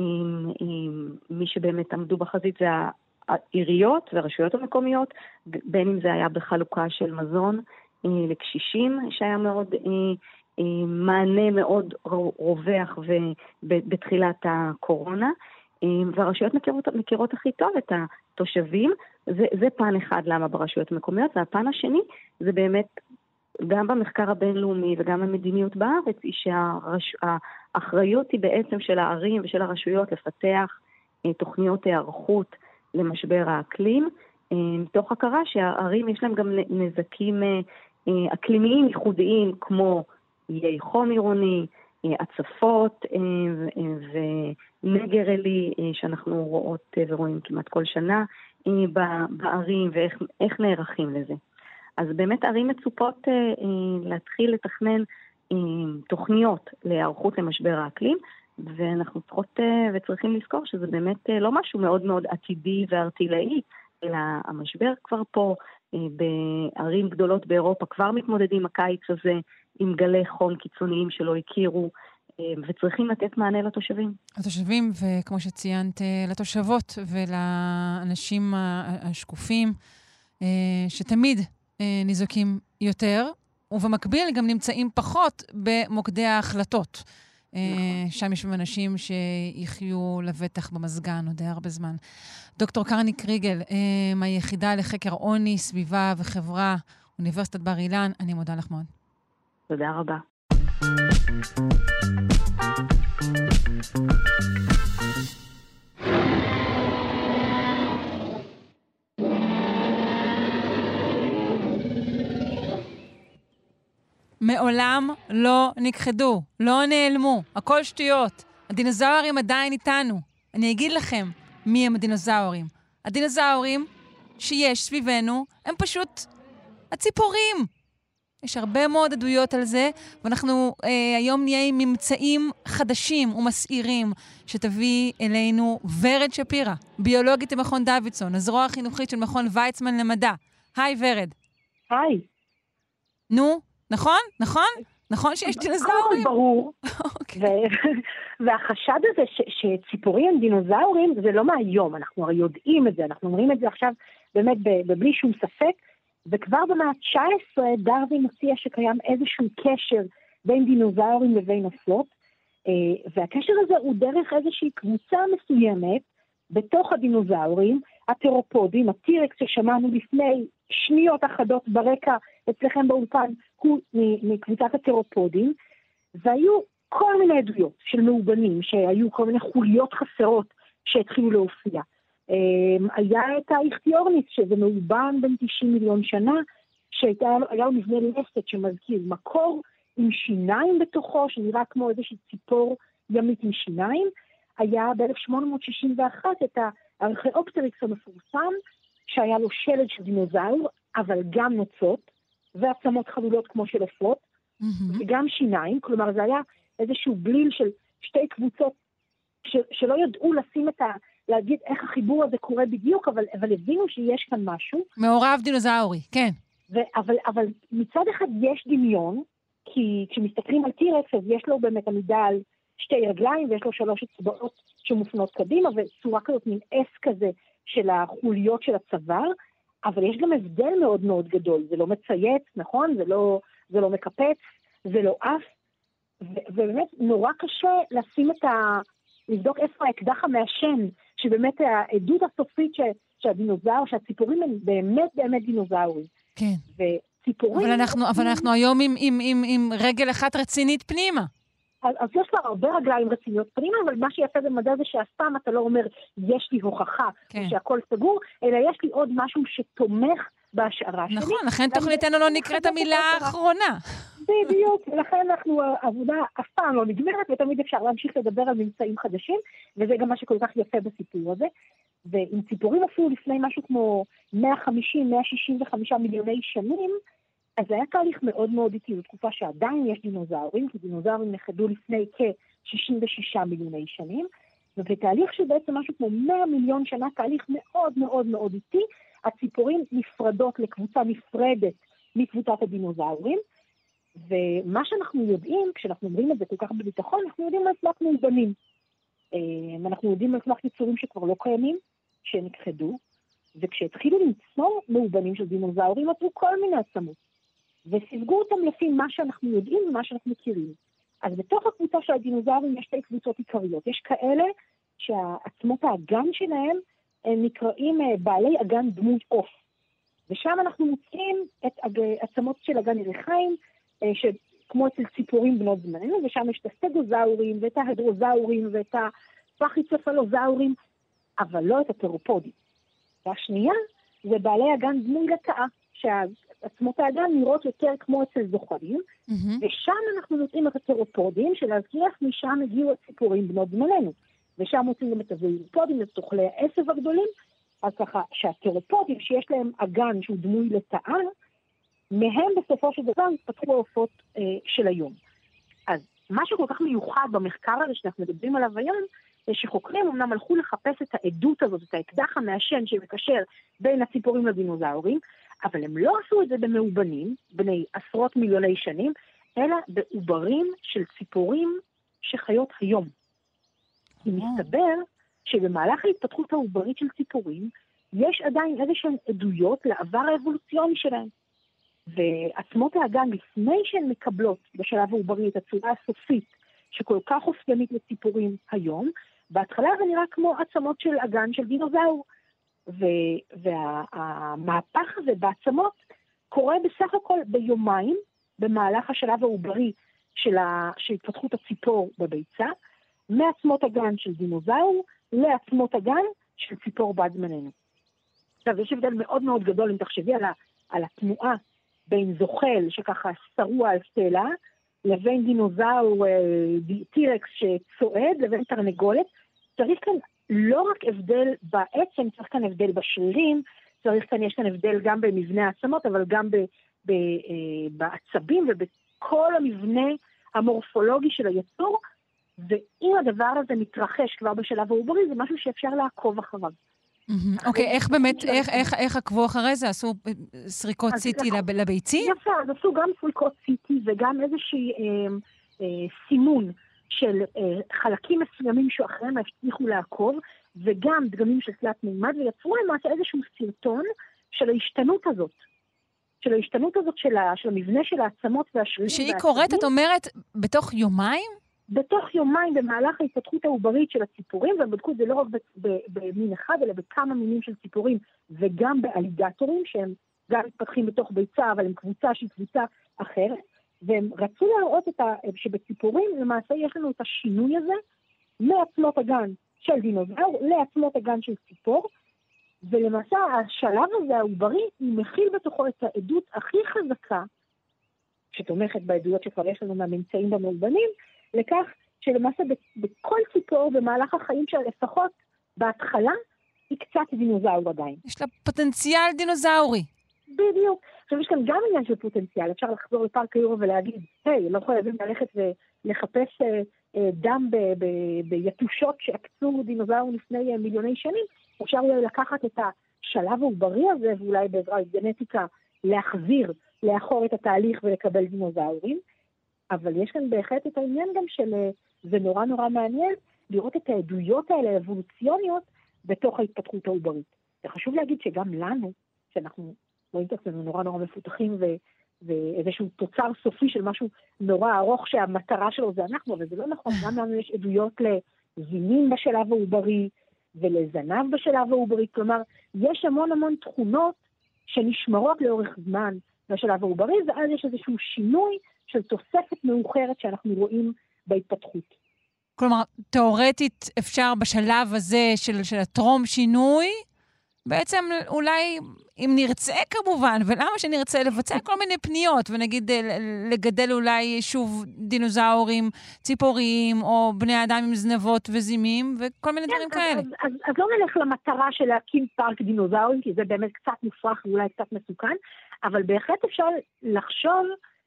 מי שבאמת עמדו בחזית זה העיריות והרשויות המקומיות, בין אם זה היה בחלוקה של מזון לקשישים, שהיה מאוד מענה מאוד רווח בתחילת הקורונה. והרשויות מכירות, מכירות הכי טוב את התושבים, זה, זה פן אחד למה ברשויות המקומיות, והפן השני זה באמת גם במחקר הבינלאומי וגם המדיניות בארץ, היא שהאחריות היא בעצם של הערים ושל הרשויות לפתח תוכניות הערכות למשבר האקלים, תוך הכרה שהערים יש להם גם נזקים אקלימיים ייחודיים כמו איי חום עירוני, הצפות ונגר אלי שאנחנו רואות ורואים כמעט כל שנה בערים, ואיך איך נערכים לזה. אז באמת ערים מצופות אה, אה, להתחיל לתכנן אה, תוכניות להיערכות למשבר האקלים, ואנחנו צריכות אה, וצריכים לזכור שזה באמת אה, לא משהו מאוד מאוד עתידי וארטילאי, אלא המשבר כבר פה, אה, בערים גדולות באירופה כבר מתמודדים הקיץ הזה עם גלי חום קיצוניים שלא הכירו, וצריכים לתת מענה לתושבים. לתושבים, וכמו שציינת, לתושבות ולאנשים השקופים, שתמיד ניזוקים יותר, ובמקביל גם נמצאים פחות במוקדי ההחלטות. נכון. שם יש אנשים שיחיו לבטח במזגן עוד הרבה זמן. דוקטור קרני קריגל, מהיחידה לחקר עוני, סביבה וחברה, אוניברסיטת בר אילן, אני מודה לך מאוד. תודה רבה. מעולם לא נכחדו, לא נעלמו, הכל שטויות. הדינוזאורים עדיין איתנו. אני אגיד לכם מי הם הדינוזאורים. הדינוזאורים שיש סביבנו הם פשוט הציפורים. יש הרבה מאוד עדויות על זה, ואנחנו אה, היום נהיה עם ממצאים חדשים ומסעירים שתביא אלינו ורד שפירא, ביולוגית במכון דוידסון, הזרוע החינוכית של מכון ויצמן למדע. היי ורד. היי. נו, נכון? נכון? נכון שיש דינוזאורים? ברור. והחשד הזה שציפורים הם דינוזאורים זה לא מהיום, אנחנו הרי יודעים את זה, אנחנו אומרים את זה עכשיו באמת בלי שום ספק, וכבר במאה ה-תשע עשרה דרווין הציע שקיים איזשהו קשר בין דינוזאורים לבין אסלות, והקשר הזה הוא דרך איזושהי קבוצה מסוימת בתוך הדינוזאורים, הטרופודים, הטירקס ששמענו לפני שניות אחדות ברקע אצלכם באולפן, הוא מקבוצת הטרופודים, והיו כל מיני עדויות של מאובנים, שהיו כל מיני חוליות חסרות שהתחילו להופיע. היה את האיכטיורניס, שזה מאובן בין תשעים מיליון שנה, שהיה לו מבנה לסת שמזכיר מקור עם שיניים בתוכו, שנראה כמו איזושהי ציפור ימית עם שיניים. היה ב-אלף שמונה מאות שישים ואחת את הארכאופטריקס המפורסם, שהיה לו שלד של דינוזאור, אבל גם נוצות, ועצמות חלולות כמו של עופות, mm-hmm. וגם שיניים, כלומר זה היה איזשהו בליל של שתי קבוצות, ש- שלא ידעו לשים את ה... להגיד איך החיבור הזה קורה בדיוק, אבל, אבל הבינו שיש כאן משהו. מעורב דינוזאורי, כן. ו- אבל, אבל מצד אחד יש דמיון, כי כשמסתכלים על טירקס, אז יש לו באמת עמידה על שתי רגליים, ויש לו שלוש אצבעות שמופנות קדימה, וצורה כזאת מין אס כזה של החוליות של הצוואר, אבל יש גם הבדל מאוד מאוד גדול, זה לא מצייץ, נכון? זה לא, זה לא מקפץ, זה לא אף, ו- ובאמת נורא קשה לשים את ה... לבדוק איפה האקדח המעשן, שבאמת העדות הסופית ש- שהדינוזאור, שהציפורים הם באמת באמת דינוזאורים. כן. וציפורים... אבל אנחנו, אבל אנחנו היום עם, עם, עם, עם רגל אחת רצינית פנימה. אז, אז יש לה הרבה רגליים רציניות פנימה, אבל מה שיפה במדע זה שאף פעם אתה לא אומר, יש לי הוכחה, כן. שהכל סגור, אלא יש לי עוד משהו שתומך בהשערה נכון, שלי. נכון, לכן תוכניתנו לא נקראת המילה האחרונה. בדיוק, ולכן אנחנו, העבודה אף פעם לא נגמרת, ותמיד אפשר להמשיך לדבר על ממצאים חדשים, וזה גם מה שכל כך יפה בסיפור הזה. ועם ציפורים אפילו לפני משהו כמו מאה וחמישים עד מאה שישים וחמישה מיליוני שנים, אז זה היה תהליך מאוד מאוד איטי, זו תקופה שעדיין יש דינוזאורים, כי דינוזאורים נכחדו לפני כ-שישים ושישה מיליוני שנים, ובתהליך שבעצם משהו כמו מאה מיליון שנה, תהליך מאוד מאוד מאוד איטי, הציפורים נפרדות לקבוצה נפרדת מקבוצת הדינוזאורים, ומה שאנחנו יודעים, כשאנחנו אומרים את זה כל כך בביטחון, אנחנו יודעים על סמך מאובנים. אנחנו יודעים על סמך יצורים שכבר לא קיימים, שנכחדו, וכשהתחילו למצוא מאובנים של דינוזאורים, מצאו כל מיני עצמות, וסיווגו אותם לפי מה שאנחנו יודעים ומה שאנחנו מכירים. אז בתוך הקבוצה של הדינוזאורים יש שתי קבוצות עיקריות. יש כאלה שהעצמות האגן שלהם הם נקראים בעלי אגן דמוי עוף. ושם אנחנו מוצאים את עצמות של אגן ירחיים, שכמו אצל ציפורים בנות זמננו, ושם יש את הסטגוזאורים ואת ההדרוזאורים ואת הפחיצפלוזאורים, אבל לא את הטרופודים. והשנייה זה בעלי אגן דמוי לטאה, שעצמות האגן נראות יותר כמו אצל זוחלים, mm-hmm. ושם אנחנו מוצאים את הטרופודים, שלהזכיר איך משם הגיעו הציפורים בנות זמננו. ושם מוצאים גם את הזואירופודים, את תוכלי העשב הגדולים, אז ככה שהטרופודים שיש להם אגן שהוא דמוי לטאה, מהם בסופו של דבר התפתחו העופות אה, של היום. אז מה שכל כך מיוחד במחקר הזה שאנחנו מדברים עליו היום, זה שחוקרים אמנם הלכו לחפש את העדות הזאת, את האקדח המעשן שמקשר בין הציפורים לדינוזאורים, אבל הם לא עשו את זה במאובנים, בני עשרות מיליוני שנים, אלא בעוברים של ציפורים שחיות היום. כי מסתבר שבמהלך ההתפתחות העוברית של ציפורים, יש עדיין איזשהן עדויות לעבר האבולוציוני שלהם. ועצמות האגן, לפני שהן מקבלות בשלב העוברי את הצורה הסופית, שכל כך אופיינית לציפורים היום, בהתחלה זה נראה כמו עצמות של אגן של דינוזאור. והמהפך הזה בעצמות קורה בסך הכל ביומיים, במהלך השלב העוברי של התפתחות הציפור בביצה, מעצמות אגן של דינוזאור לעצמות אגן של ציפור בת זמננו. עכשיו, יש הבדל מאוד מאוד גדול, אם תחשבי על, ה, על התנועה בין זוחל שככה שרוע על סלע, לבין דינוזאור, טירקס שצועד, לבין תרנגולת. צריך כאן לא רק הבדל בעצם, צריך כאן הבדל בשרירים, צריך כאן, יש כאן הבדל גם במבנה העצמות, אבל גם ב, ב, בעצבים ובכל המבנה המורפולוגי של היצור, ואם הדבר הזה מתרחש כבר בשלב העוברי, זה משהו שאפשר לעקוב אחריו. אוקיי, איך באמת, איך עקבו אחרי זה? עשו סריקות סיטי לביצים? יפה, אז עשו גם סריקות סיטי וגם איזושהי סימון של חלקים מסוימים שאחריהם הצליחו לעקוב, וגם דגמים של תלת מימד, ויצרו למעשה איזשהו סרטון של ההשתנות הזאת. של ההשתנות הזאת של המבנה של העצמות והשרירים. שהיא קורית, את אומרת, בתוך יומיים? בתוך יומיים במהלך ההתפתחות העוברית של הציפורים, והם בדקו את זה לא רק במין אחד, אלא בכמה מינים של ציפורים, וגם באליגטורים, שהם גם מתפתחים בתוך ביצה, אבל הם קבוצה שהיא קבוצה אחרת, והם רצו להראות את ה... שבציפורים למעשה יש לנו את השינוי הזה, מעצמות אגן של דינוזאור לעצמות אגן של ציפור, ולמעשה השלב הזה העוברי, הוא מכיל בתוכו את העדות הכי חזקה, שתומכת בעדויות שכבר יש לנו מהממצאים במאובנים, לכך שלמעשה בכל ציפור במהלך החיים שלה לפחות בהתחלה היא קצת דינוזאור עדיין. יש לה פוטנציאל דינוזאורי. בדיוק. עכשיו יש כאן גם עניין של פוטנציאל. אפשר לחזור לפארק היורה ולהגיד, היי, לא חייבים ללכת ולחפש אה, אה, דם ב- ב- ביתושות שעקצו דינוזאור לפני אה, מיליוני שנים. אפשר אולי לקחת את השלב העוברי הזה ואולי בעזרת גנטיקה להחזיר לאחור את התהליך ולקבל דינוזאורים. אבל יש כאן בהחלט את העניין גם של, זה נורא נורא מעניין, לראות את העדויות האלה האבולוציוניות בתוך ההתפתחות העוברית. זה חשוב להגיד שגם לנו, שאנחנו רואים את עצמנו נורא נורא מפותחים ו, ואיזשהו תוצר סופי של משהו נורא ארוך שהמטרה שלו זה אנחנו, אבל זה לא נכון, גם לנו יש עדויות לזינים בשלב העוברי ולזנב בשלב העוברי, כלומר, יש המון המון תכונות שנשמרות לאורך זמן בשלב העוברי, ואז יש איזשהו שינוי של תוספת מאוחרת שאנחנו רואים בהתפתחות. כלומר, תיאורטית אפשר בשלב הזה של, של הטרום שינוי, בעצם אולי, אם נרצה כמובן, ולמה שנרצה לבצע כל מיני פניות, ונגיד לגדל אולי שוב דינוזאורים ציפוריים, או בני אדם עם זנבות וזימים, וכל מיני דברים כאלה. אז, אז, אז לא נלך למטרה של להקים פארק דינוזאורים, כי זה באמת קצת מופרך ואולי קצת מסוכן, אבל בהחלט אפשר לחשוב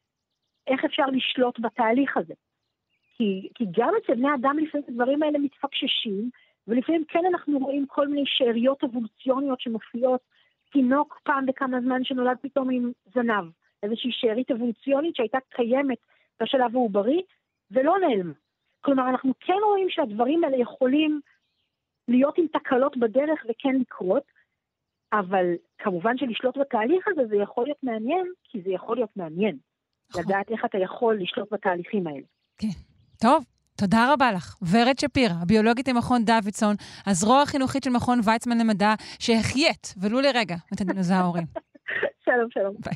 איך אפשר לשלוט בתהליך הזה. כי, כי גם אצל בני אדם לפעמים הדברים האלה מתפקששים, ולפעמים כן אנחנו רואים כל מיני שאריות אבולוציוניות שמופיעות, תינוק פעם בכמה זמן שנולד פתאום עם זנב, איזושהי שארית אבולוציונית שהייתה קיימת בשלב העוברי, ולא נעלמה. כלומר, אנחנו כן רואים שהדברים האלה יכולים להיות עם תקלות בדרך וכן לקרות, אבל כמובן שלשלוט בתהליך הזה זה יכול להיות מעניין, כי זה יכול להיות מעניין. לדעת איך אתה יכול לשלוט בתהליכים האלה. כן. טוב, תודה רבה לך. ורד שפירא, הביולוגית ממכון דוידסון, הזרוע החינוכית של מכון ויצמן למדע, שהחיית, ולו לרגע, את הדינוזאורים. שלום, שלום. ביי.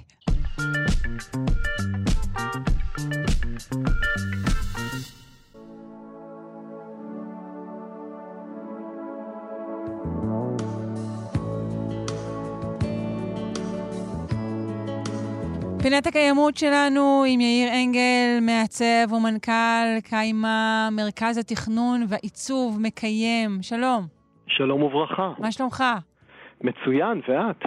פינת הקיימות שלנו עם יאיר אנגל, מעצב ומנכ"ל קיימה, מרכז התכנון והעיצוב מקיים. שלום. שלום וברכה. מה שלומך? מצוין, ואת?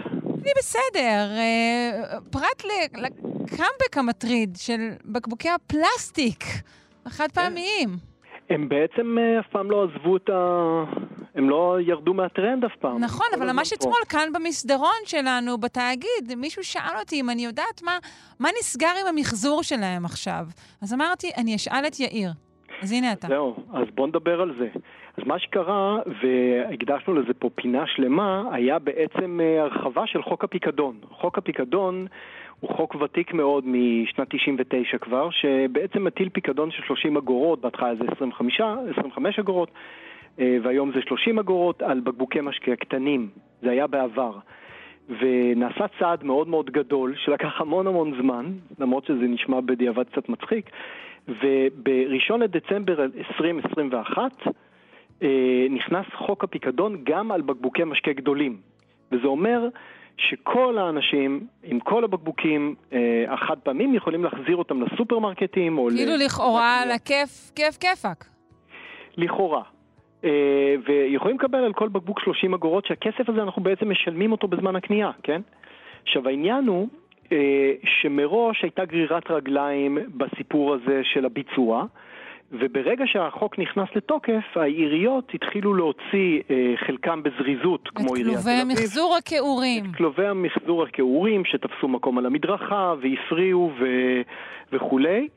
אני בסדר. אה, פרט ל- לקאמבק המטריד של בקבוקי הפלסטיק, החד פעמיים. הם בעצם אה, אף פעם לא עזבו את ה... הם לא ירדו מהטרנד אף פעם. נכון, אבל ממש אתמול כאן במסדרון שלנו, בתאגיד, מישהו שאל אותי אם אני יודעת מה, מה נסגר עם המחזור שלהם עכשיו. אז אמרתי, אני אשאל את יאיר. אז הנה אתה. זהו, אז בוא נדבר על זה. אז מה שקרה, והקדשנו לזה פה פינה שלמה, היה בעצם הרחבה של חוק הפיקדון. חוק הפיקדון הוא חוק ותיק מאוד משנת תשעים ותשע כבר, שבעצם מטיל פיקדון של שלושים אגורות, בהתחלה זה עשרים וחמש אגורות, והיום זה שלושים אגורות על בקבוקי משקה קטנים. זה היה בעבר. ונעשה צעד מאוד מאוד גדול, שלקח המון המון זמן, למרות שזה נשמע בדיעבד קצת מצחיק, ובראשון לדצמבר עשרים עשרים ואחת נכנס חוק הפיקדון גם על בקבוקי משקה גדולים. וזה אומר שכל האנשים עם כל הבקבוקים החד פעמים יכולים להחזיר אותם לסופרמרקטים או כאילו לכאורה על הכיף, כיף כיפק. לכאורה. ויכולים לקבל על כל בקבוק שלושים אגורות, שהכסף הזה אנחנו בעצם משלמים אותו בזמן הקנייה, כן? עכשיו העניין הוא שמראש הייתה גרירת רגליים בסיפור הזה של הביצוע, וברגע שהחוק נכנס לתוקף, העיריות התחילו להוציא חלקם בזריזות, כמו עיריית תל אביב. את כלובי המחזור הכעורים. את כלובי המחזור הכעורים שתפסו מקום על המדרכה והפריעו ו... וכולי.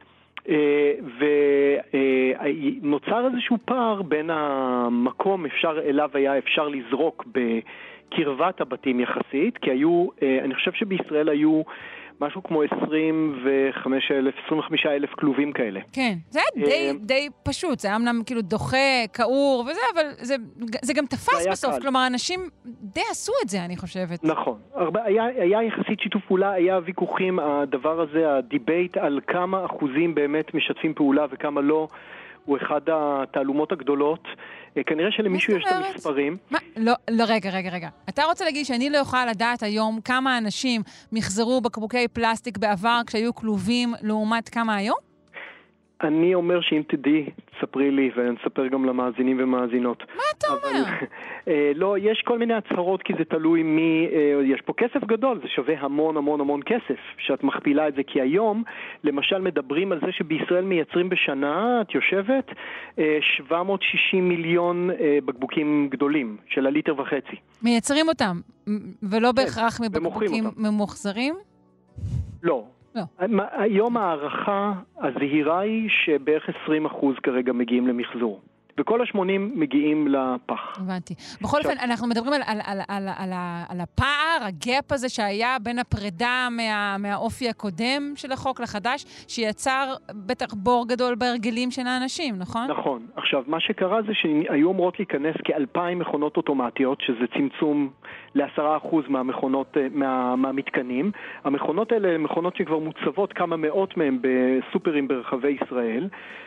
ונוצר איזשהו פער בין המקום אפשר אליו היה אפשר לזרוק בקרבת הבתים יחסית, כי היו, אני חושב שבישראל היו משהו כמו עשרים וחמישה אלף כלובים כאלה. כן, זה היה די, די פשוט, זה היה אמנם כאילו דוחה, כאור וזה, אבל זה, זה גם תפס בסוף, קל. כלומר, אנשים די עשו את זה, אני חושבת. נכון, הרבה, היה, היה יחסית שיתוף פעולה, היה ויכוחים, הדבר הזה, הדיבייט על כמה אחוזים באמת משתפים פעולה וכמה לא, הוא אחד התעלומות הגדולות. כנראה שלמישהו יש את המספרים. מה? לא, לא, רגע, רגע, רגע. אתה רוצה להגיד שאני לא יכולה לדעת היום כמה אנשים מחזרו בקבוקי פלסטיק בעבר כשהיו כלובים לעומת כמה היום? אני אומר שאם תדעי, תספרי לי, ונספר גם למאזינים ומאזינות. מה אתה אומר? אה, לא, יש כל מיני הצהרות, כי זה תלוי מי, אה, יש פה כסף גדול, זה שווה המון המון המון כסף, שאת מכפילה את זה, כי היום, למשל, מדברים על זה שבישראל מייצרים בשנה, את יושבת, אה, שבע מאות ושישים מיליון אה, בקבוקים גדולים, של הליטר וחצי. מייצרים אותם, ולא בהכרח מבקבוקים ממוחזרים? לא. לא. היום הערכה הזהירה היא שבערך עשרים אחוז כרגע מגיעים למחזור. וכל ה-שמונים מגיעים לפח. הבנתי. בכל אופן, אנחנו מדברים על, על, על, על, על, על הפער, הגאפ הזה שהיה בין הפרידה מה, מהאופי הקודם של החוק לחדש, שיצר בטח בור גדול בהרגלים של האנשים, נכון? נכון. עכשיו, מה שקרה זה שהיו אמורות להיכנס כאלפיים מכונות אוטומטיות, שזה צמצום לעשרה אחוז מהמכונות, מה, מהמתקנים. המכונות האלה הן מכונות שכבר מוצבות כמה מאות מהם בסופרים ברחבי ישראל,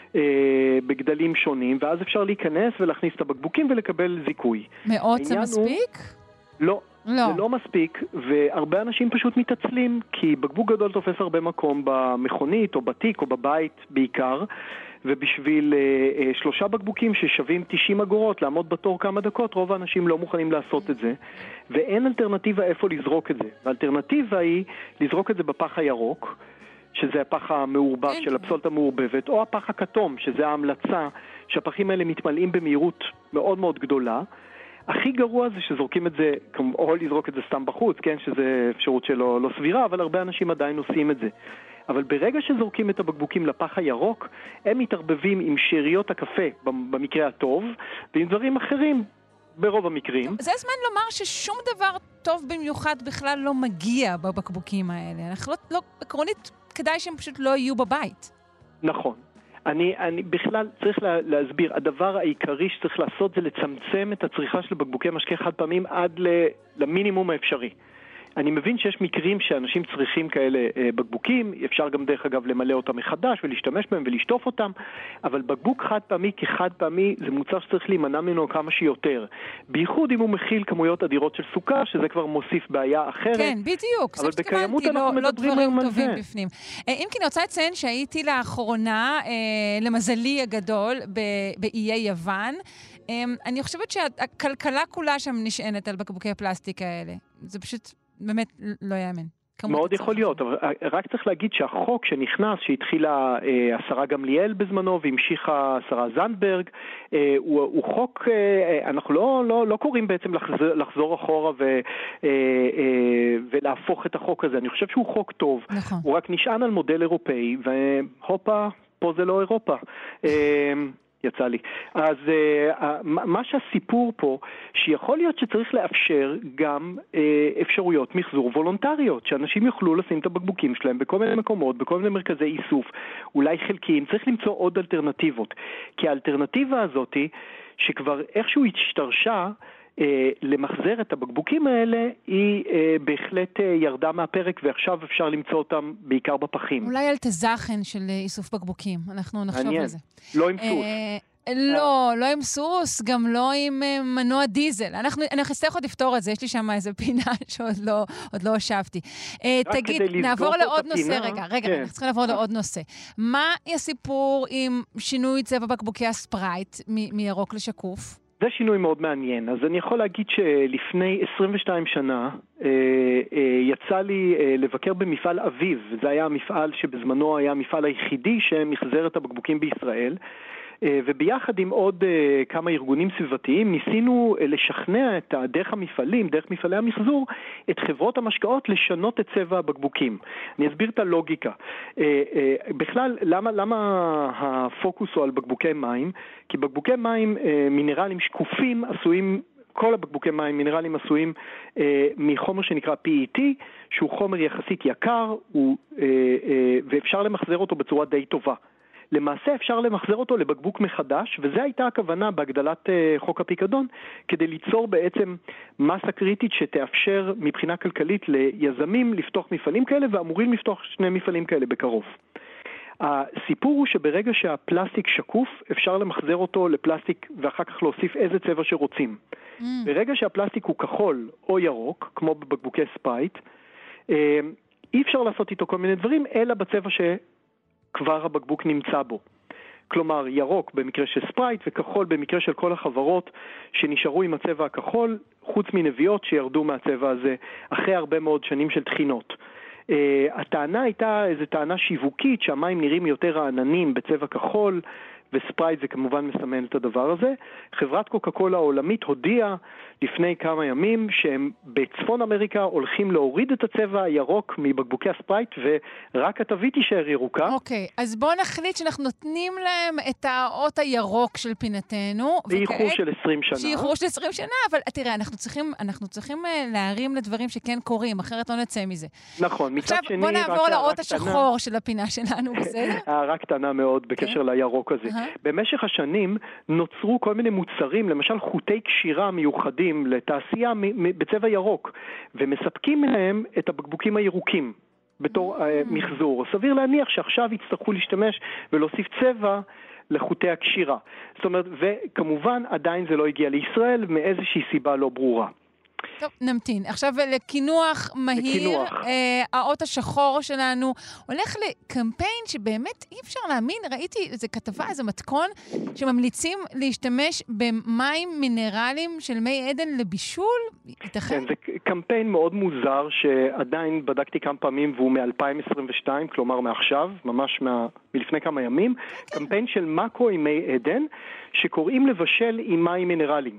בגדלים שונים, ואז אפשר להיכנס ולהכניס את הבקבוקים ולקבל זיכוי. מאות זה מספיק? לא, לא, זה לא מספיק, והרבה אנשים פשוט מתעצלים, כי בקבוק גדול תופס הרבה מקום במכונית או בתיק או בבית בעיקר, ובשביל אה, שלושה בקבוקים ששווים תשעים אגורות, לעמוד בתור כמה דקות, רוב האנשים לא מוכנים לעשות את זה, ואין אלטרנטיבה איפה לזרוק את זה. והאלטרנטיבה היא לזרוק את זה בפח הירוק, שזה הפח המעורבב של הפסולת המעורבבת, או הפח הכתום, שזה ההמלצה, שהפחים האלה מתמלאים במהירות מאוד מאוד גדולה. הכי גרוע זה שזורקים את זה, או לזרוק את זה סתם בחוץ, כן, שזה אפשרות שלא לא סבירה, אבל הרבה אנשים עדיין עושים את זה. אבל ברגע שזורקים את הבקבוקים לפח הירוק, הם מתערבבים עם שאריות הקפה, במקרה הטוב, ועם דברים אחרים, ברוב המקרים. זה הזמן לומר ששום דבר טוב במיוחד בכלל לא מגיע בבקבוקים האלה. אנחנו לא, לא, עקרונית, כדאי שהם פשוט לא יהיו בבית. נכון. אני, אני בכלל צריך לה, להסביר, הדבר העיקרי שצריך לעשות זה לצמצם את הצריכה של בקבוקי משקה חד פעמים עד למינימום האפשרי. אני מבין שיש מקרים שאנשים צריכים כאלה אה, בקבוקים, אפשר גם דרך אגב למלא אותם מחדש ולהשתמש בהם ולשטוף אותם, אבל בקבוק חד פעמי כחד פעמי זה מוצר שצריך להימנע ממנו כמה שיותר. בייחוד אם הוא מכיל כמויות אדירות של סוכר, שזה כבר מוסיף בעיה אחרת. כן, בדיוק. אבל בקיימות אנחנו לא, מדברים לא היום על זה. בפנים. אם כי אני רוצה לציין שהייתי לאחרונה, אה, למזלי הגדול, באיי יוון, אה, אני חושבת שהכלכלה כולה שם נשענת על בקבוקי הפלסטיק האלה. זה פשוט באמת לא יאמן. מאוד יכול להיות, אבל רק צריך להגיד שהחוק שנכנס, שהתחילה אה, השרה גמליאל בזמנו והמשיכה השרה זנדברג, אה, הוא, הוא חוק, אה, אנחנו לא, לא, לא קוראים בעצם לחזור, לחזור אחורה ו, אה, אה, ולהפוך את החוק הזה. אני חושב שהוא חוק טוב, נכון. הוא רק נשען על מודל אירופאי, והופה, פה זה לא אירופה. אה, יצא לי. אז uh, מה שהסיפור פה, שיכול להיות שצריך לאפשר גם uh, אפשרויות מחזור וולונטריות, שאנשים יוכלו לשים את הבקבוקים שלהם בכל מיני מקומות, בכל מיני מרכזי איסוף, אולי חלקיים, צריך למצוא עוד אלטרנטיבות. כי האלטרנטיבה הזאת, שכבר איכשהו השתרשה, Uh, למחזר את הבקבוקים האלה, היא uh, בהחלט uh, ירדה מהפרק, ועכשיו אפשר למצוא אותם בעיקר בפחים. אולי על תזכן של איסוף בקבוקים, אנחנו נחשוב מעניין. על זה. לא עם סוס. Uh, לא, לא עם סוס, גם לא עם uh, מנוע דיזל. אנחנו, אני אצטרך עוד לפתור את זה, יש לי שם איזה פינה שעוד לא, עוד לא הושבתי. Uh, תגיד, נעבור לעוד נושא, רגע, רגע, כן. אנחנו צריכים לעבור לעוד נושא. מה הסיפור עם שינוי צבע בקבוקי הספרייט מ- מירוק לשקוף? זה שינוי מאוד מעניין. אז אני יכול להגיד שלפני עשרים ושתיים שנה אה, אה, יצא לי אה, לבקר במפעל אביב. זה היה המפעל שבזמנו היה המפעל היחידי שמחזר את הבקבוקים בישראל. אה, וביחד עם עוד אה, כמה ארגונים סביבתיים ניסינו אה, לשכנע את דרך המפעלים, דרך מפעלי המחזור, את חברות המשקאות לשנות את צבע הבקבוקים. אני אסביר את הלוגיקה. אה, אה, בכלל, למה, למה הפוקוס הוא על בקבוקי מים? כי בקבוקי מים אה, מינרלים שקופים עשויים, כל הבקבוקי מים מינרלים עשויים אה, מחומר שנקרא פי אי טי, שהוא חומר יחסית יקר, הוא, אה, אה, ואפשר למחזר אותו בצורה די טובה. למעשה אפשר למחזר אותו לבקבוק מחדש, וזה הייתה הכוונה בהגדלת uh, חוק הפיקדון, כדי ליצור בעצם מסה קריטית שתאפשר מבחינה כלכלית ליזמים לפתוח מפעלים כאלה, ואמורים לפתוח שני מפעלים כאלה בקרוב. הסיפור הוא שברגע שהפלסטיק שקוף, אפשר למחזר אותו לפלסטיק ואחר כך להוסיף איזה צבע שרוצים. Mm. ברגע שהפלסטיק הוא כחול או ירוק, כמו בבקבוקי ספרייט, אי אפשר לעשות איתו כל מיני דברים, אלא בצבע ש... כבר הבקבוק נמצא בו. כלומר, ירוק במקרה של ספרייט וכחול במקרה של כל החברות שנשארו עם הצבע הכחול, חוץ מנביאות שירדו מהצבע הזה אחרי הרבה מאוד שנים של תחינות. Uh, הטענה הייתה איזו טענה שיווקית שהמים נראים יותר רעננים בצבע כחול, וספרייט זה כמובן מסמן את הדבר הזה. חברת קוקה קולה העולמית הודיעה לפני כמה ימים שהם בצפון אמריקה הולכים להוריד את הצבע הירוק מבקבוקי הספרייט, ורק התווית תישאר ירוקה. אוקיי, okay, אז בואו נחליט שאנחנו נותנים להם את האות הירוק של פינתנו. באיחור וכעת, של עשרים שנה. שאיחור של עשרים שנה, אבל תראה, אנחנו צריכים, אנחנו צריכים להרים לדברים שכן קורים, אחרת לא נצא מזה. נכון, מצד עכשיו, שני... עכשיו בואו נעבור לאות השחור של הפינה שלנו, בסדר? הערה קטנה מאוד בקשר okay. לירוק הזה. Uh-huh. במשך השנים נוצרו כל מיני מוצרים, למשל חוטי קשירה מיוחדים לתעשייה בצבע ירוק, ומספקים להם את הבקבוקים הירוקים בתור mm. מחזור. סביר להניח שעכשיו יצטרכו להשתמש ולהוסיף צבע לחוטי הקשירה. זאת אומרת, וכמובן עדיין זה לא הגיע לישראל מאיזושהי סיבה לא ברורה. טוב, נמתין. עכשיו לקינוח מהיר, לקינוח. אה, האות השחור שלנו הולך לקמפיין שבאמת אי אפשר להאמין. ראיתי איזה כתבה, איזה מתכון, שממליצים להשתמש במים מינרליים של מי עדן לבישול. ייתכן? כן, זה קמפיין מאוד מוזר שעדיין בדקתי כמה פעמים והוא מ-אלפיים עשרים ושתיים, כלומר מעכשיו, ממש מה, מלפני כמה ימים. כן. קמפיין של מקו עם מי עדן שקוראים לבשל עם מים מינרליים.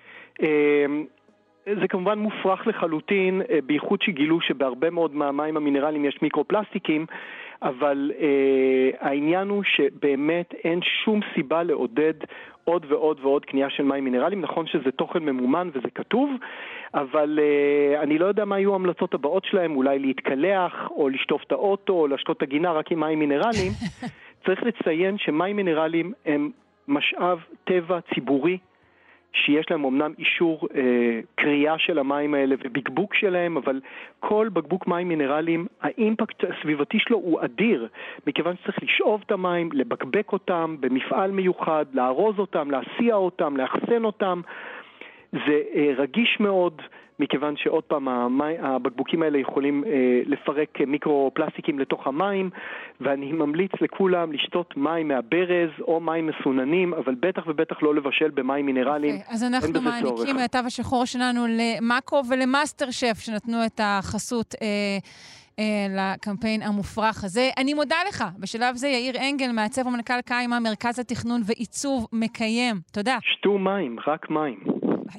אה, זה כמובן מופרך לחלוטין, בייחוד שגילו שבהרבה מאוד מהמים המינרליים יש מיקרופלסטיקים, אבל אה, העניין הוא שבאמת אין שום סיבה לעודד עוד ועוד ועוד קנייה של מים מינרליים. נכון שזה תוכן ממומן וזה כתוב, אבל אה, אני לא יודע מה היו ההמלצות הבאות שלהם, אולי להתקלח או לשטוף את האוטו או לשטות את הגינה רק עם מים מינרליים. צריך לציין שמים מינרליים הם משאב טבע ציבורי, שיש להם אמנם אישור אה, קריאה של המים האלה ובקבוק שלהם, אבל כל בקבוק מים מינרליים, האימפקט הסביבתי שלו הוא אדיר, מכיוון שצריך לשאוב את המים, לבקבק אותם במפעל מיוחד, לארוז אותם, להסיע אותם, לאחסן אותם. זה אה, רגיש מאוד, מכיוון שעוד פעם המי, הבקבוקים האלה יכולים אה, לפרק מיקרו-פלסטיקים לתוך המים, ואני ממליץ לכולם לשתות מים מהברז או מים מסוננים, אבל בטח ובטח לא לבשל במים מינרליים. Okay, אז אנחנו מעניקים את התו השחור שלנו למאקו ולמאסטר שף, שנתנו את החסות אה, אה, לקמפיין המופרח הזה. אני מודה לך. בשלב זה יאיר אנגל, מעצב ומנכ"ל קיימה, מרכז התכנון ועיצוב מקיים. תודה. שתו מים, רק מים. ביי.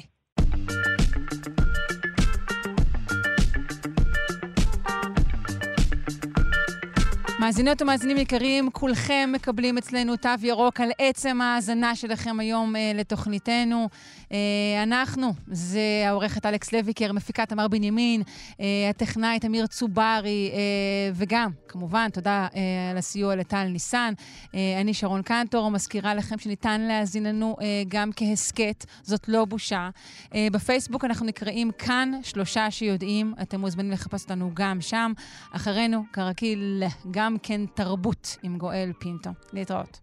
מאזינות ומאזינים יקרים, כולכם מקבלים אצלנו תו ירוק על עצם ההאזנה שלכם היום אה, לתוכניתנו. אה, אנחנו, זה העורכת אלכס לויקר, מפיקת תמר בנימין, אה, הטכנאית אמיר צוברי, אה, וגם, כמובן, תודה אה, על הסיוע לטל ניסן. אה, אני שרון קנטור, מזכירה לכם שניתן להאזין לנו אה, גם כהסקט, זאת לא בושה. אה, בפייסבוק אנחנו נקראים כאן שלושה שיודעים, אתם מוזמנים לחפש אותנו גם שם. אחרינו, כרגיל, גם כן תרבות עם גואל פינטו. להתראות.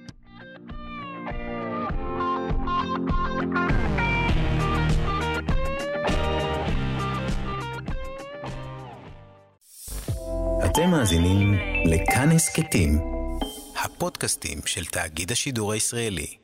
אתם מאזינים לכאן הסכתים, הפודקאסטים של תאגיד השידור הישראלי.